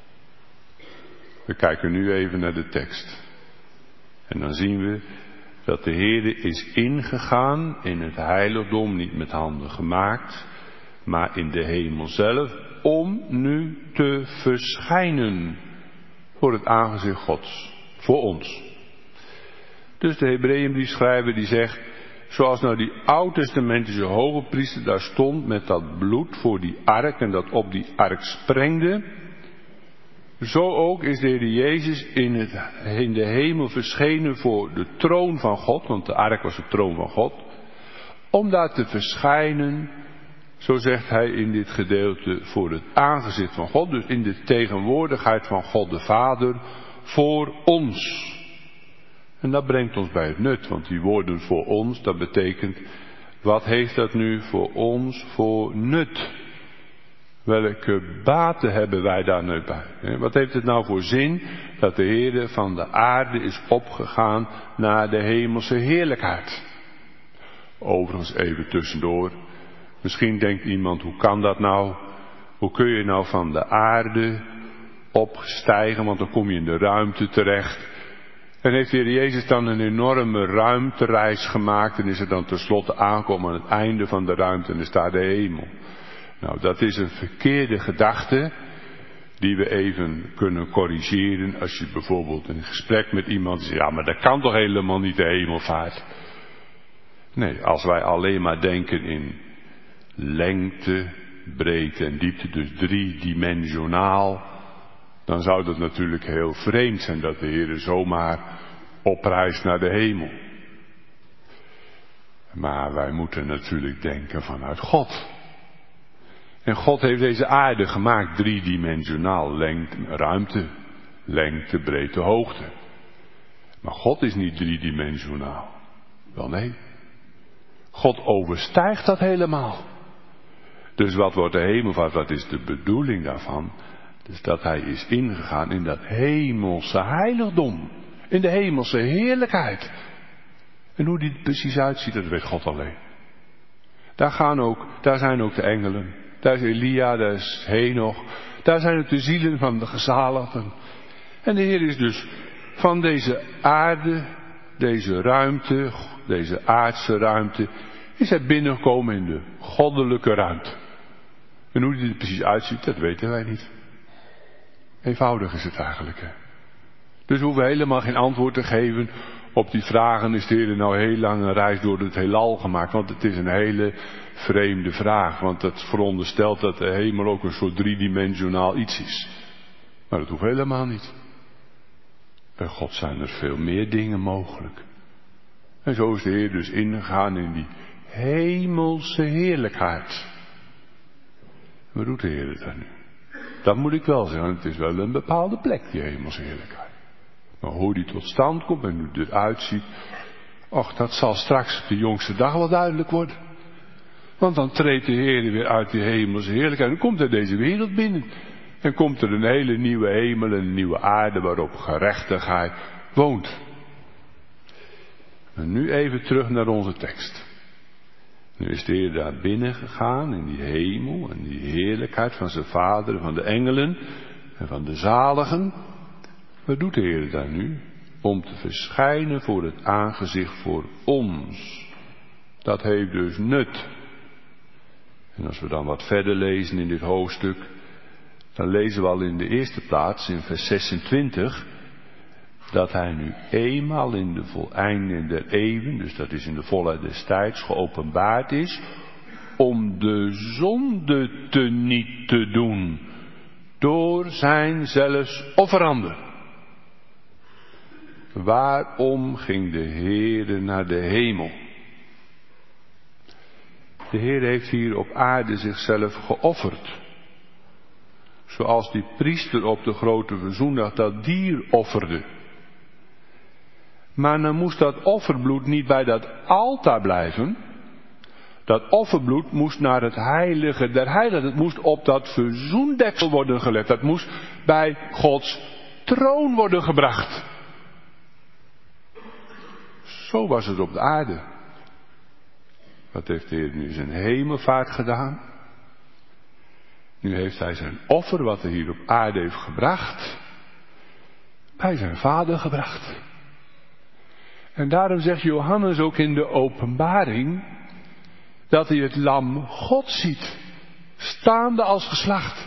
We kijken nu even naar de tekst. En dan zien we dat de Heere is ingegaan in het heiligdom, niet met handen gemaakt, maar in de hemel zelf, om nu te verschijnen voor het aangezicht Gods, voor ons. Dus de Hebreeënbriefschrijver die zegt, zoals nou die oud-testamentische hoge priester daar stond met dat bloed voor die ark en dat op die ark sprengde, zo ook is de Heer Jezus in de hemel verschenen voor de troon van God, want de ark was de troon van God, om daar te verschijnen, zo zegt hij in dit gedeelte, voor het aangezicht van God, dus in de tegenwoordigheid van God de Vader, voor ons. En dat brengt ons bij het nut, want die woorden voor ons, dat betekent, wat heeft dat nu voor ons voor nut? Welke baten hebben wij daar nu bij? Wat heeft het nou voor zin dat de Heere van de aarde is opgegaan naar de hemelse heerlijkheid? Overigens even tussendoor. Misschien denkt iemand, hoe kan dat nou? Hoe kun je nou van de aarde opstijgen, want dan kom je in de ruimte terecht. En heeft de Heer Jezus dan een enorme ruimtereis gemaakt en is er dan tenslotte aangekomen aan het einde van de ruimte en is daar de hemel. Nou, dat is een verkeerde gedachte die we even kunnen corrigeren als je bijvoorbeeld in een gesprek met iemand zegt, ja, maar dat kan toch helemaal niet, de hemelvaart. Nee, als wij alleen maar denken in lengte, breedte en diepte, dus driedimensionaal, dan zou dat natuurlijk heel vreemd zijn dat de Heer zomaar opreist naar de hemel. Maar wij moeten natuurlijk denken vanuit God. En God heeft deze aarde gemaakt driedimensionaal, ruimte, lengte, breedte, hoogte. Maar God is niet driedimensionaal. Wel nee. God overstijgt dat helemaal. Dus wat wordt de hemelvaart, wat is de bedoeling daarvan? Dus dat hij is ingegaan in dat hemelse heiligdom. In de hemelse heerlijkheid. En hoe die precies uitziet, dat weet God alleen. Daar zijn ook de engelen. Daar is Elia, daar is Henoch. Daar zijn ook de zielen van de gezaligden. En de Heer is dus van deze aarde, deze ruimte, deze aardse ruimte, is hij binnengekomen in de goddelijke ruimte. En hoe die er precies uitziet, dat weten wij niet. Eenvoudig is het eigenlijk. Hè? Dus we hoeven helemaal geen antwoord te geven op die vragen. Is de Heer nou heel lang een reis door het heelal gemaakt? Want het is een hele vreemde vraag. Want het veronderstelt dat de hemel ook een soort driedimensionaal iets is. Maar dat hoeft helemaal niet. Bij God zijn er veel meer dingen mogelijk. En zo is de Heer dus ingegaan in die hemelse heerlijkheid. Wat doet de Heer daar nu? Dat moet ik wel zeggen, het is wel een bepaalde plek, die hemelse heerlijkheid. Maar hoe die tot stand komt en hoe het eruit ziet, och, dat zal straks de jongste dag wel duidelijk worden. Want dan treedt de Heer weer uit die hemelse heerlijkheid en komt hij deze wereld binnen. En komt er een hele nieuwe hemel en een nieuwe aarde waarop gerechtigheid woont. En nu even terug naar onze tekst. Nu is de Heer daar binnen gegaan in die hemel en die heerlijkheid van zijn Vader, van de engelen en van de zaligen. Wat doet de Heer daar nu? Om te verschijnen voor het aangezicht voor ons. Dat heeft dus nut. En als we dan wat verder lezen in dit hoofdstuk, dan lezen we al in de eerste plaats in vers 26, dat hij nu eenmaal in de voleinding der eeuwen, dus dat is in de volheid des tijds, geopenbaard is, om de zonde teniet te doen, door zijn zelfs offeranden. Waarom ging de Heere naar de hemel? De Heer heeft hier op aarde zichzelf geofferd. Zoals die priester op de grote verzoendag dat dier offerde. Maar dan moest dat offerbloed niet bij dat altaar blijven. Dat offerbloed moest naar het heilige der heiligen. Het moest op dat verzoendeksel worden gelegd. Dat moest bij Gods troon worden gebracht. Zo was het op de aarde. Wat heeft de Heer nu zijn hemelvaart gedaan? Nu heeft hij zijn offer, wat hij hier op aarde heeft gebracht, bij zijn Vader gebracht. En daarom zegt Johannes ook in de Openbaring dat hij het lam God ziet, staande als geslacht.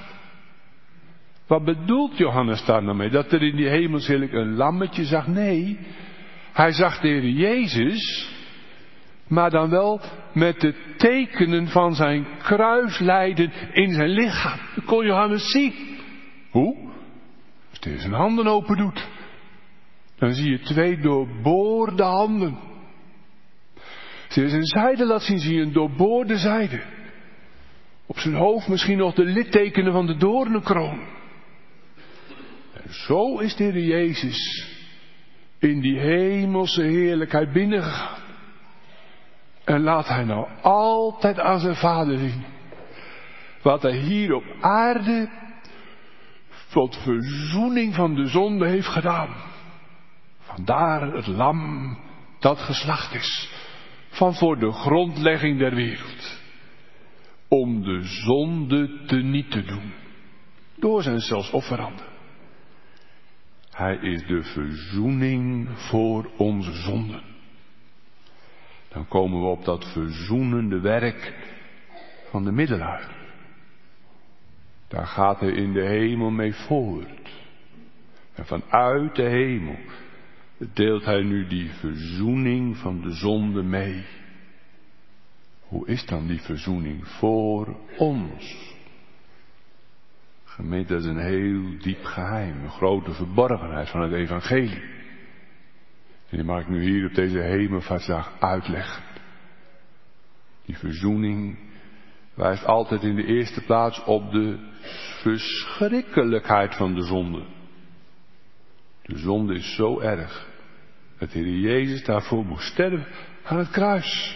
Wat bedoelt Johannes daar nou mee? Dat er in die hemelsheerlijk een lammetje zag? Nee, hij zag de Heer Jezus, maar dan wel met de tekenen van zijn kruislijden in zijn lichaam. Dat kon Johannes zien. Hoe? Als hij zijn handen open doet, dan zie je 2 doorboorde handen. Als hij zijn zijde laat zien, zie je een doorboorde zijde. Op zijn hoofd misschien nog de littekenen van de doornenkroon. En zo is de Heer Jezus in die hemelse heerlijkheid binnengegaan. En laat hij nou altijd aan zijn Vader zien wat hij hier op aarde tot verzoening van de zonde heeft gedaan. Vandaar het lam dat geslacht is, van voor de grondlegging der wereld. Om de zonde teniet te doen, door zijn zelfs offeranden. Hij is de verzoening voor onze zonden. Dan komen we op dat verzoenende werk van de middelaar. Daar gaat hij in de hemel mee voort. En vanuit de hemel deelt hij nu die verzoening van de zonde mee. Hoe is dan die verzoening voor ons? Gemeente, dat is een heel diep geheim, een grote verborgenheid van het evangelie. En die mag ik nu hier op deze hemelvaartsdag uitleggen. Die verzoening wijst altijd in de eerste plaats op de verschrikkelijkheid van de zonde. De zonde is zo erg dat de Heer Jezus daarvoor moest sterven aan het kruis.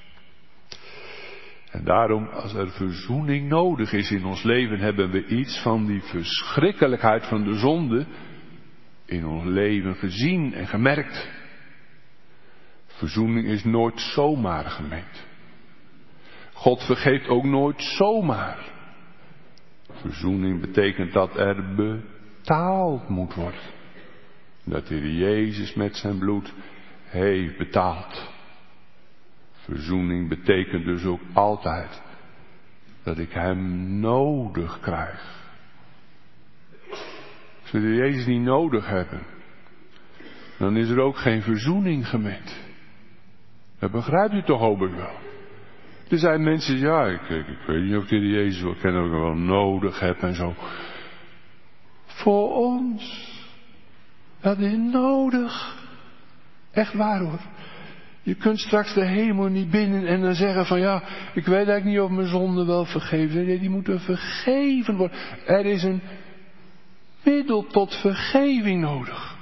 En daarom, als er verzoening nodig is in ons leven, hebben we iets van die verschrikkelijkheid van de zonde in ons leven gezien en gemerkt. Verzoening is nooit zomaar, gemeente. God vergeeft ook nooit zomaar. Verzoening betekent dat er betaald moet worden. Dat de Heer Jezus met zijn bloed heeft betaald. Verzoening betekent dus ook altijd dat ik hem nodig krijg. Als we de Heer Jezus niet nodig hebben, dan is er ook geen verzoening, gemeente. Dat begrijpt u toch, hoop ik wel. Er zijn mensen, ja, ik weet niet of ik de Heer Jezus wel ken, of ik hem wel nodig heb en zo. Voor ons, dat is nodig. Echt waar hoor. Je kunt straks de hemel niet binnen en dan zeggen van ja, ik weet eigenlijk niet of mijn zonden wel vergeven zijn. Nee, die moeten vergeven worden. Er is een middel tot vergeving nodig.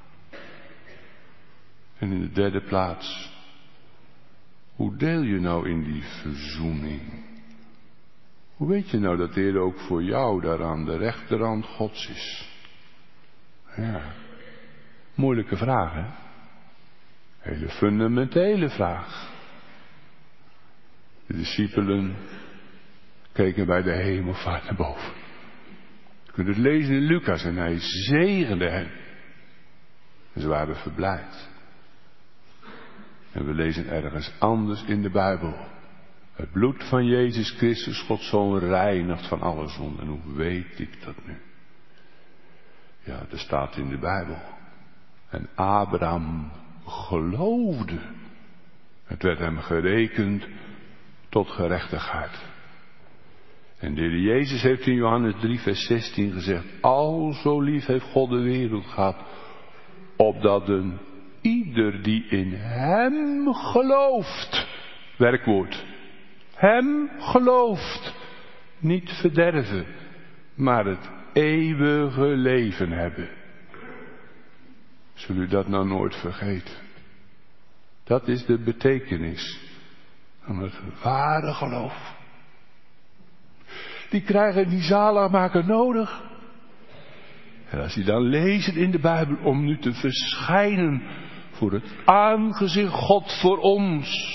En in de derde plaats, hoe deel je nou in die verzoening? Hoe weet je nou dat de Heer ook voor jou daar aan de rechterhand Gods is? Ja, moeilijke vraag hè? Hele fundamentele vraag. De discipelen keken bij de hemelvaart naar boven. Je kunt het lezen in Lucas en hij zegende hen. En ze waren verblijd. En we lezen ergens anders in de Bijbel. Het bloed van Jezus Christus, Gods Zoon, reinigt van alle zonde. En hoe weet ik dat nu? Ja, er staat in de Bijbel. En Abraham geloofde. Het werd hem gerekend tot gerechtigheid. En de Heer Jezus heeft in Johannes 3 vers 16 gezegd, al zo lief heeft God de wereld gehad, opdat een ieder die in hem gelooft, werkwoord, hem gelooft, niet verderven, maar het eeuwige leven hebben. Zul u dat nou nooit vergeten? Dat is de betekenis van het ware geloof. Die krijgen die zaligmaker nodig. En als die dan lezen in de Bijbel om nu te verschijnen voor het aangezicht God voor ons.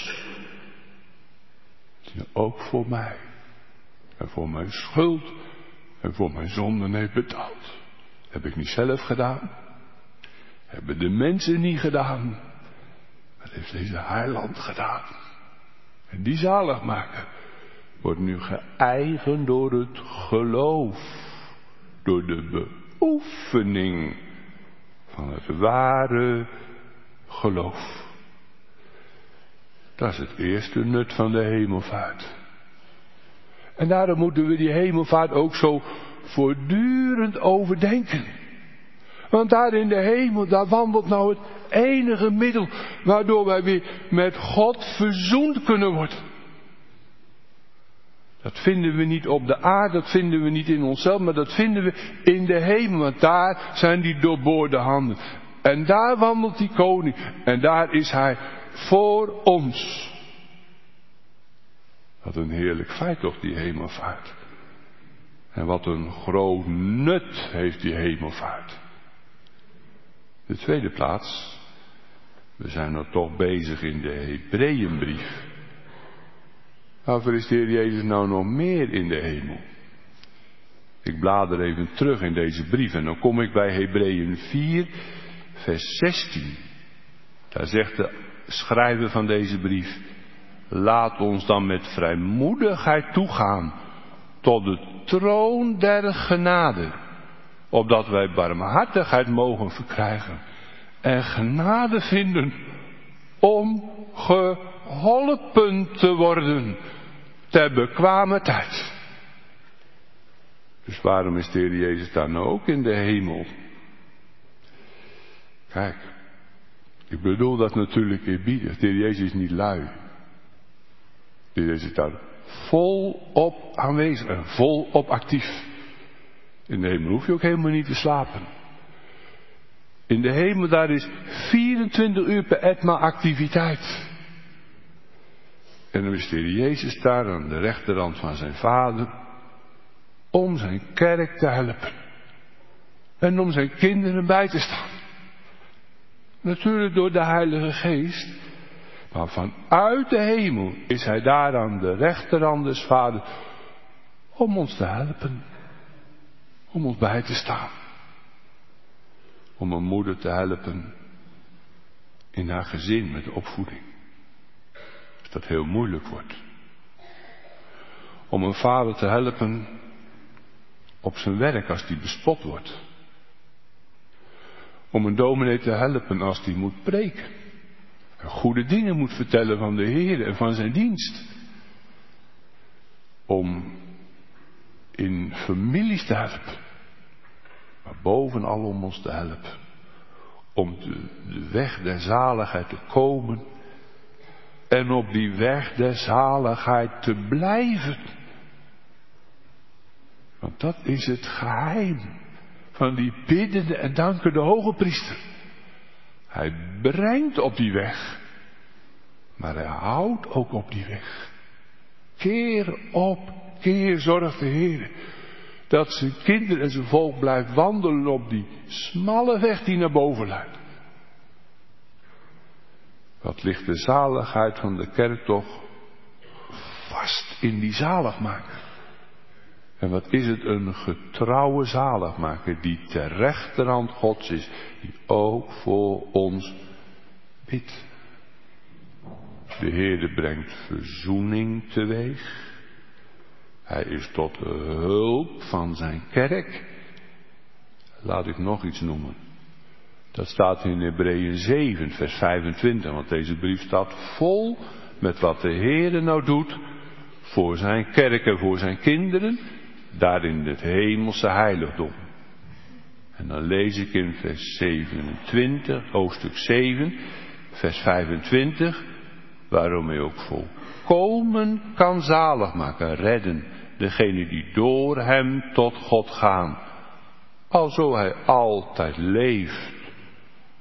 Die ook voor mij en voor mijn schuld en voor mijn zonden heeft betaald. Heb ik niet zelf gedaan. Hebben de mensen niet gedaan. Dat heeft deze heiland gedaan. En die zaligmaker wordt nu geëigend door het geloof. Door de beoefening van het ware geloof. Dat is het eerste nut van de hemelvaart. En daarom moeten we die hemelvaart ook zo voortdurend overdenken. Want daar in de hemel, daar wandelt nou het enige middel waardoor wij weer met God verzoend kunnen worden. Dat vinden we niet op de aarde, dat vinden we niet in onszelf, maar dat vinden we in de hemel. Want daar zijn die doorboorde handen. En daar wandelt die koning. En daar is hij voor ons. Wat een heerlijk feit toch, die hemelvaart. En wat een groot nut heeft die hemelvaart. De tweede plaats. We zijn nog toch bezig in de Hebreeënbrief. Waarvoor is de Heer Jezus nou nog meer in de hemel? Ik blader even terug in deze brief en dan kom ik bij Hebreeën 4, vers 16. Daar zegt de schrijver van deze brief: laat ons dan met vrijmoedigheid toegaan tot de troon der genade, opdat wij barmhartigheid mogen verkrijgen en genade vinden om geholpen te worden ter bekwame tijd. Dus waarom is de Heer Jezus dan ook in de hemel? Kijk, ik bedoel dat natuurlijk eerbiedig. De Heer Jezus is niet lui. De Heer Jezus is daar volop aanwezig en volop actief. In de hemel hoef je ook helemaal niet te slapen. In de hemel daar is 24 uur per etmaal activiteit. En dan is de Heer Jezus daar aan de rechterhand van zijn Vader om zijn kerk te helpen. En om zijn kinderen bij te staan. Natuurlijk door de Heilige Geest. Maar vanuit de hemel is hij daar aan de rechterhand des Vaders om ons te helpen. Om ons bij te staan. Om een moeder te helpen in haar gezin met de opvoeding. Als dat heel moeilijk wordt. Om een vader te helpen op zijn werk als die bespot wordt. Om een dominee te helpen als die moet preken. En goede dingen moet vertellen van de Heer en van zijn dienst. Om in families te helpen. Maar bovenal om ons te helpen. Om de weg der zaligheid te komen. En op die weg der zaligheid te blijven. Want dat is het geheim van die biddende en dankende hoge priester. Hij brengt op die weg. Maar hij houdt ook op die weg. Keer op keer zorgt de Heer dat zijn kinderen en zijn volk blijft wandelen op die smalle weg die naar boven leidt. Wat ligt de zaligheid van de kerk toch vast in die zaligmaker. En wat is het een getrouwe zaligmaker die ter rechterhand Gods is, die ook voor ons bidt. De Heere brengt verzoening teweeg. Hij is tot de hulp van zijn kerk. Laat ik nog iets noemen. Dat staat in Hebreeën 7, vers 25. Want deze brief staat vol met wat de Heere nou doet voor zijn kerk en voor zijn kinderen. Daar in het hemelse heiligdom. En dan lees ik in vers 27, hoofdstuk 7, vers 25. Waarom hij ook volkomen kan zalig maken, redden. Degene die door hem tot God gaan. Alzo hij altijd leeft.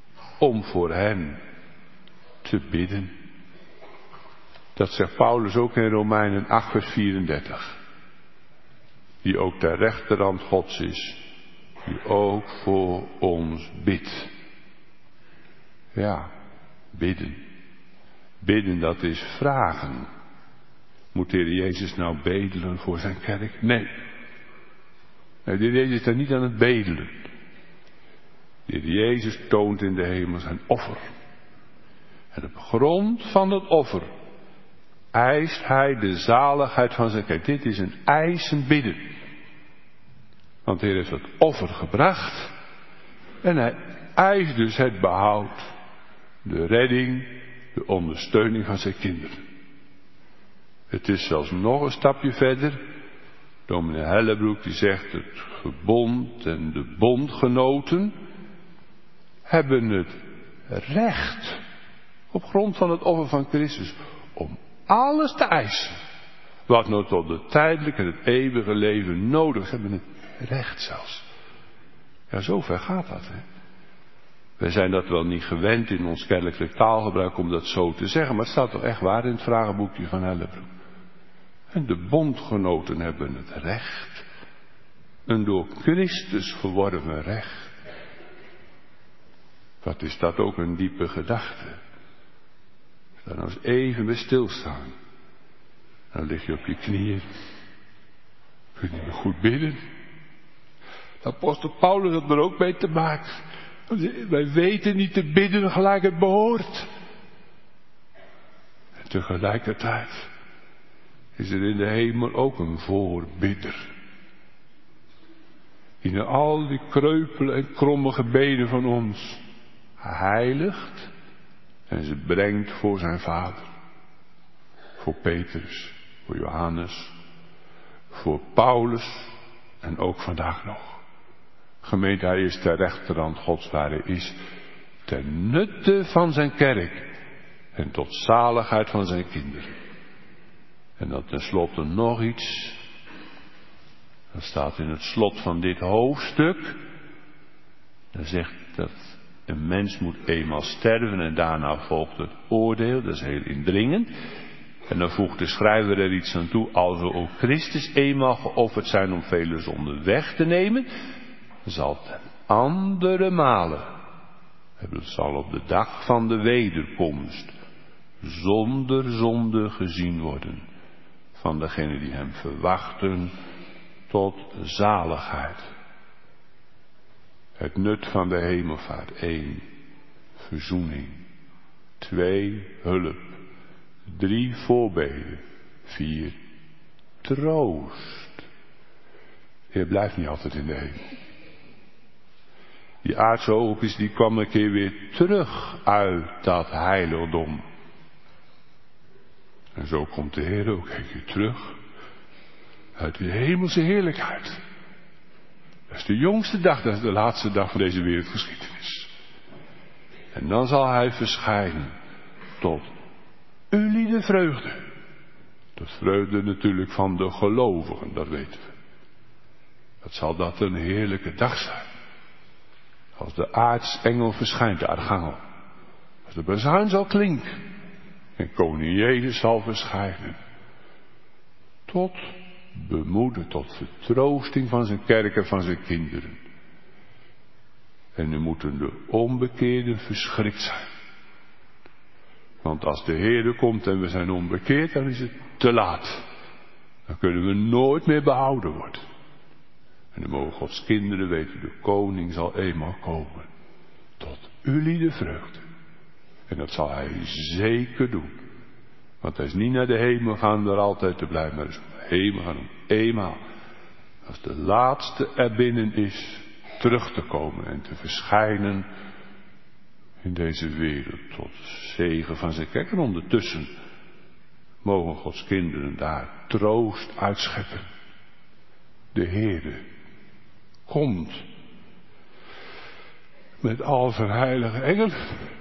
om voor hen te bidden. Dat zegt Paulus ook in Romeinen 8 vers 34. Die ook ter rechterhand Gods is. Die ook voor ons bidt. Ja, bidden. Bidden, dat is vragen. Moet de Heer Jezus nou bedelen voor zijn kerk? Nee. De Heer Jezus is daar niet aan het bedelen. De Heer Jezus toont in de hemel zijn offer. En op grond van het offer eist hij de zaligheid van zijn kerk. Dit is een eisend bidden. Want de Heer heeft het offer gebracht. En hij eist dus het behoud, de redding, de ondersteuning van zijn kinderen. Het is zelfs nog een stapje verder. Dominee Hellebroek die zegt het gebond en de bondgenoten hebben het recht op grond van het offer van Christus om alles te eisen wat nog tot het tijdelijke en het eeuwige leven nodig is. Hebben het recht zelfs. Ja, zover gaat dat. Hè? Wij zijn dat wel niet gewend in ons kerkelijk taalgebruik om dat zo te zeggen, maar het staat toch echt waar in het vragenboekje van Hellebroek. En de bondgenoten hebben het recht. Een door Christus verworven recht. Wat is dat ook een diepe gedachte. Daar nou eens even bij stilstaan. Dan lig je op je knieën. Kun je niet meer goed bidden. De apostel Paulus had er ook mee te maken. Wij weten niet te bidden gelijk het behoort. En tegelijkertijd is er in de hemel ook een voorbidder. Die naar al die kreupele en kromme gebeden van ons heiligt en ze brengt voor zijn Vader. Voor Petrus, voor Johannes, voor Paulus en ook vandaag nog. Gemeente, hij is ter rechterhand Gods waar hij is, ten nutte van zijn kerk en tot zaligheid van zijn kinderen. En dan tenslotte nog iets. Dat staat in het slot van dit hoofdstuk. Dan zegt dat een mens moet eenmaal sterven en daarna volgt het oordeel. Dat is heel indringend. En dan voegt de schrijver er iets aan toe. Als er ook Christus eenmaal geofferd zijn om vele zonden weg te nemen, zal ten andere malen, het zal op de dag van de wederkomst, zonder zonde gezien worden van degenen die hem verwachten tot zaligheid. Het nut van de hemelvaart. 1. Verzoening. 2. Hulp. 3. Voorbeden. 4. Troost. De Heer blijft niet altijd in de hemel. Die aardse oogjes die kwam een keer weer terug uit dat heiligdom. En zo komt de Heer ook een keer terug uit de hemelse heerlijkheid. Dat is de jongste dag, dat is de laatste dag van deze wereldgeschiedenis. En dan zal hij verschijnen tot jullie de vreugde. Tot vreugde natuurlijk van de gelovigen, dat weten we. Dat zal dat een heerlijke dag zijn. Als de aartsengel verschijnt, de archangel. Als de bazuin zal klinken. En koning Jezus zal verschijnen. Tot bemoeden, tot vertroosting van zijn kerk en van zijn kinderen. En nu moeten de onbekeerden verschrikt zijn. Want als de Heer komt en we zijn onbekeerd, dan is het te laat. Dan kunnen we nooit meer behouden worden. En dan mogen Gods kinderen weten, de koning zal eenmaal komen. Tot jullie de vreugde. En dat zal hij zeker doen. Want hij is niet naar de hemel gaan er altijd te blijven, maar hij is naar de hemel gaan om eenmaal, als de laatste er binnen is, terug te komen en te verschijnen in deze wereld tot zegen van zijn kerk. En ondertussen mogen Gods kinderen daar troost uitscheppen. De Heere komt met al zijn heilige engelen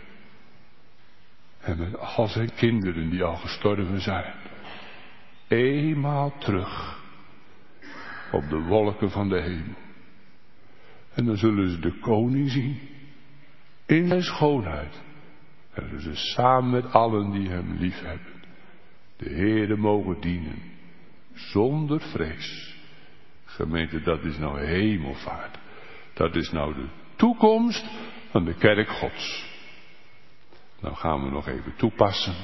en met al zijn kinderen die al gestorven zijn. Eenmaal terug op de wolken van de hemel. En dan zullen ze de koning zien in zijn schoonheid. En dat we samen met allen die hem lief hebben, de Heere mogen dienen, zonder vrees. Gemeente, dat is nou hemelvaart. Dat is nou de toekomst van de kerk Gods. Nou gaan we nog even toepassen.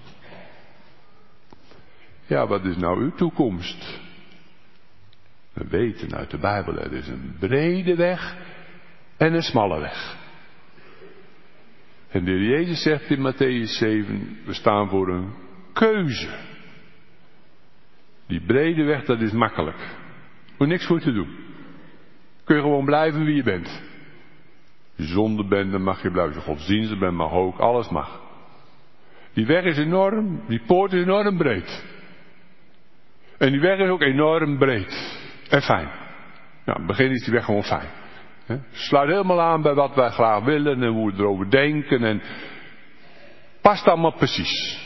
Ja, wat is nou uw toekomst? We weten uit de Bijbel, er is een brede weg en een smalle weg. En de Heer Jezus zegt in Mattheüs 7, we staan voor een keuze. Die brede weg, dat is makkelijk. Er moet niks voor te doen. Kun je gewoon blijven wie je bent. Als je zonde bent, dan mag je blijven. Als je godsdienstig bent, mag ook. Alles mag. Die weg is enorm, die poort is enorm breed. En die weg is ook enorm breed. En fijn. Nou, in het begin is die weg gewoon fijn. Sluit helemaal aan bij wat wij graag willen en hoe we erover denken. En past allemaal precies.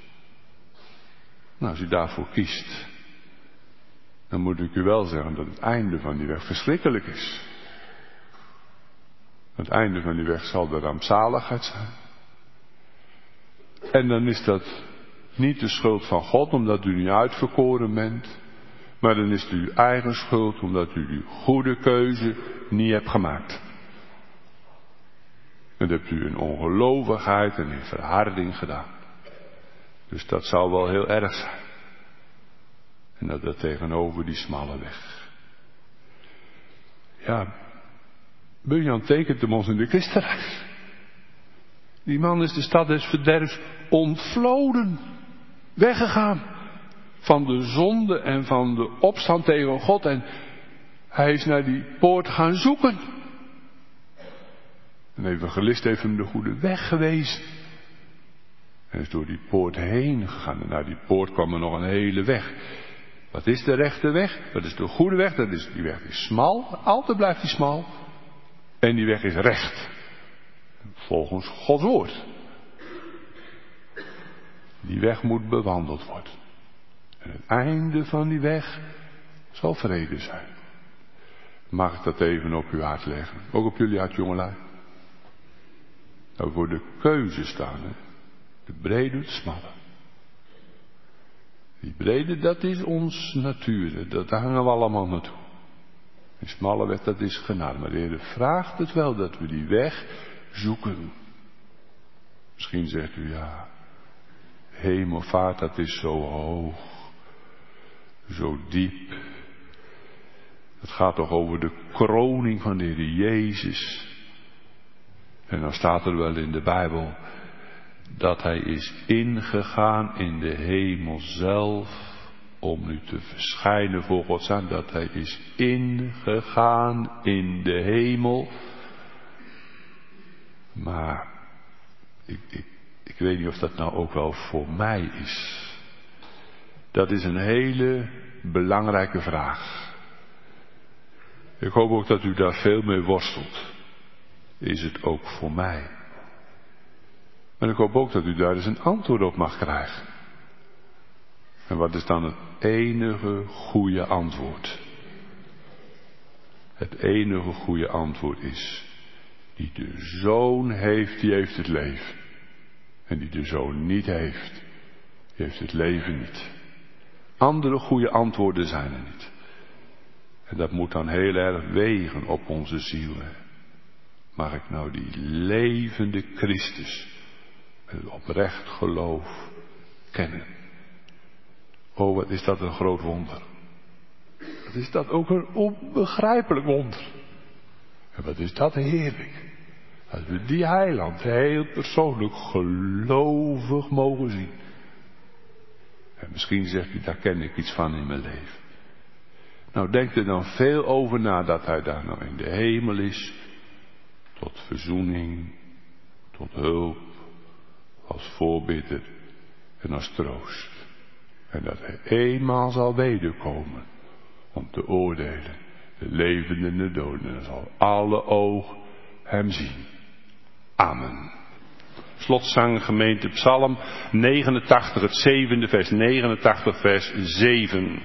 Nou, als u daarvoor kiest, dan moet ik u wel zeggen dat het einde van die weg verschrikkelijk is. Het einde van die weg zal de rampzaligheid zijn. En dan is dat niet de schuld van God, omdat u niet uitverkoren bent. Maar dan is het uw eigen schuld, omdat u die goede keuze niet hebt gemaakt. Dan hebt u in ongelovigheid en in verharding gedaan. Dus dat zou wel heel erg zijn. En dat tegenover die smalle weg. Ja, Bunyan tekent hem ons in de Christenreis. Die man is de stad des verderfs ontvloden. Weggegaan. Van de zonde en van de opstand tegen God. En hij is naar die poort gaan zoeken. Een evangelist heeft hem de goede weg gewezen. Hij is door die poort heen gegaan. En naar die poort kwam er nog een hele weg. Wat is de rechte weg? Wat is de goede weg? Die weg is smal. Altijd blijft die smal. En die weg is recht. Volgens Gods woord. Die weg moet bewandeld worden. En het einde van die weg zal vrede zijn. Mag ik dat even op uw hart leggen? Ook op jullie hart, jongelui. Dat we voor de keuze staan. Hè? De brede, het smalle. Die brede, dat is ons natuur. Daar hangen we allemaal naartoe. Die smalle weg, dat is genade. Maar de Heer vraagt het wel dat we die weg zoeken. Misschien zegt u, ja, hemelvaart, dat is zo hoog. Zo diep. Het gaat toch over de kroning van de Heer Jezus. En dan staat er wel in de Bijbel dat hij is ingegaan in de hemel zelf om nu te verschijnen voor Gods aan. Dat hij is ingegaan in de hemel. Maar ik weet niet of dat nou ook wel voor mij is. Dat is een hele belangrijke vraag. Ik hoop ook dat u daar veel mee worstelt. Is het ook voor mij? Maar ik hoop ook dat u daar eens een antwoord op mag krijgen. En wat is dan het enige goede antwoord? Het enige goede antwoord is: die de Zoon heeft, die heeft het leven. En die de Zoon niet heeft, die heeft het leven niet. Andere goede antwoorden zijn er niet. En dat moet dan heel erg wegen op onze ziel. Mag ik nou die levende Christus met oprecht geloof kennen? Oh, wat is dat een groot wonder. Wat is dat ook een onbegrijpelijk wonder. En wat is dat heerlijk. Dat we die heiland heel persoonlijk gelovig mogen zien. En misschien zegt u, daar ken ik iets van in mijn leven. Nou, denk er dan veel over na dat hij daar nou in de hemel is. Tot verzoening, tot hulp, als voorbidder en als troost. En dat hij eenmaal zal wederkomen om te oordelen, de levenden en de doden. En dan zal alle oog hem zien. Amen. Slotzang gemeente Psalm 89, het 7e vers, 89 vers 7.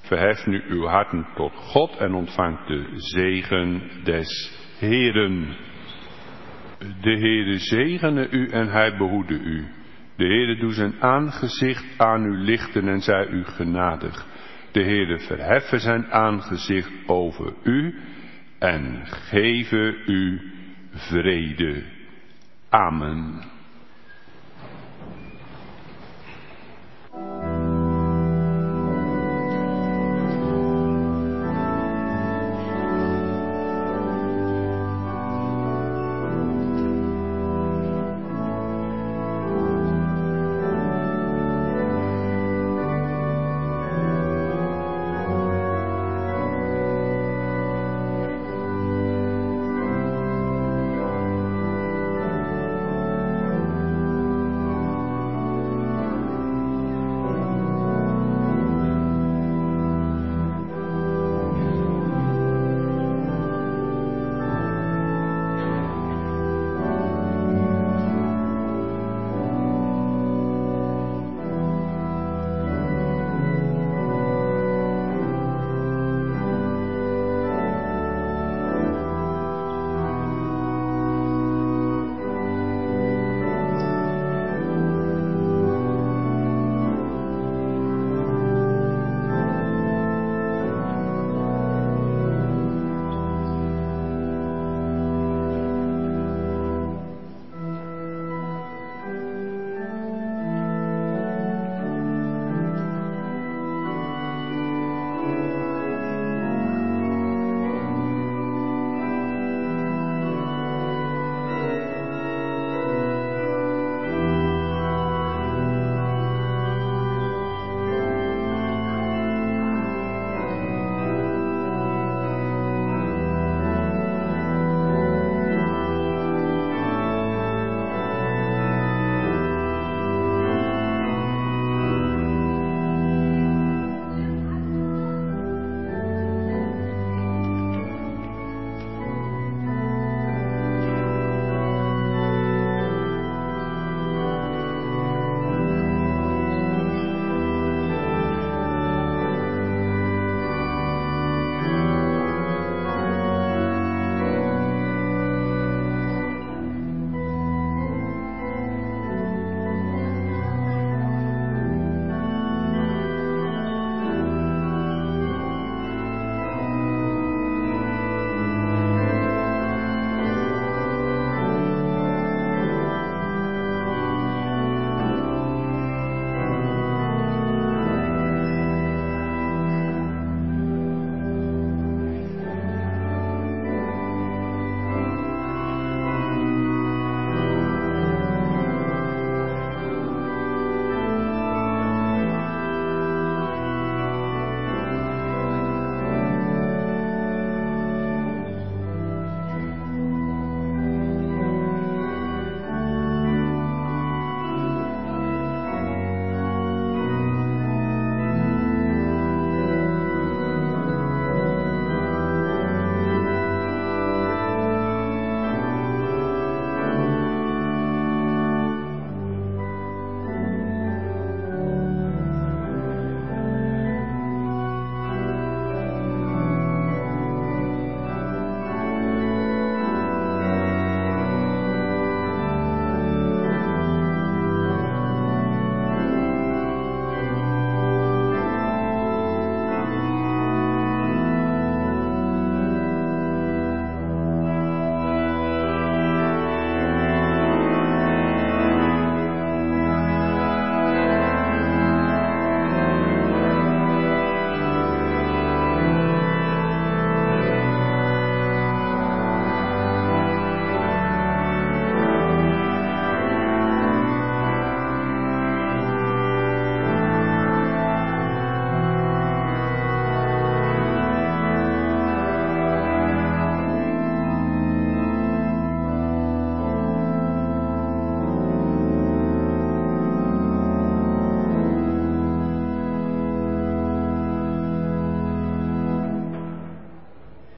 Verhef nu uw harten tot God en ontvangt de zegen des Heeren. De Heere zegene u en hij behoede u. De Heere doe zijn aangezicht aan u lichten en zij u genadig. De Heere verheffe zijn aangezicht over u en geven u vrede. Amen.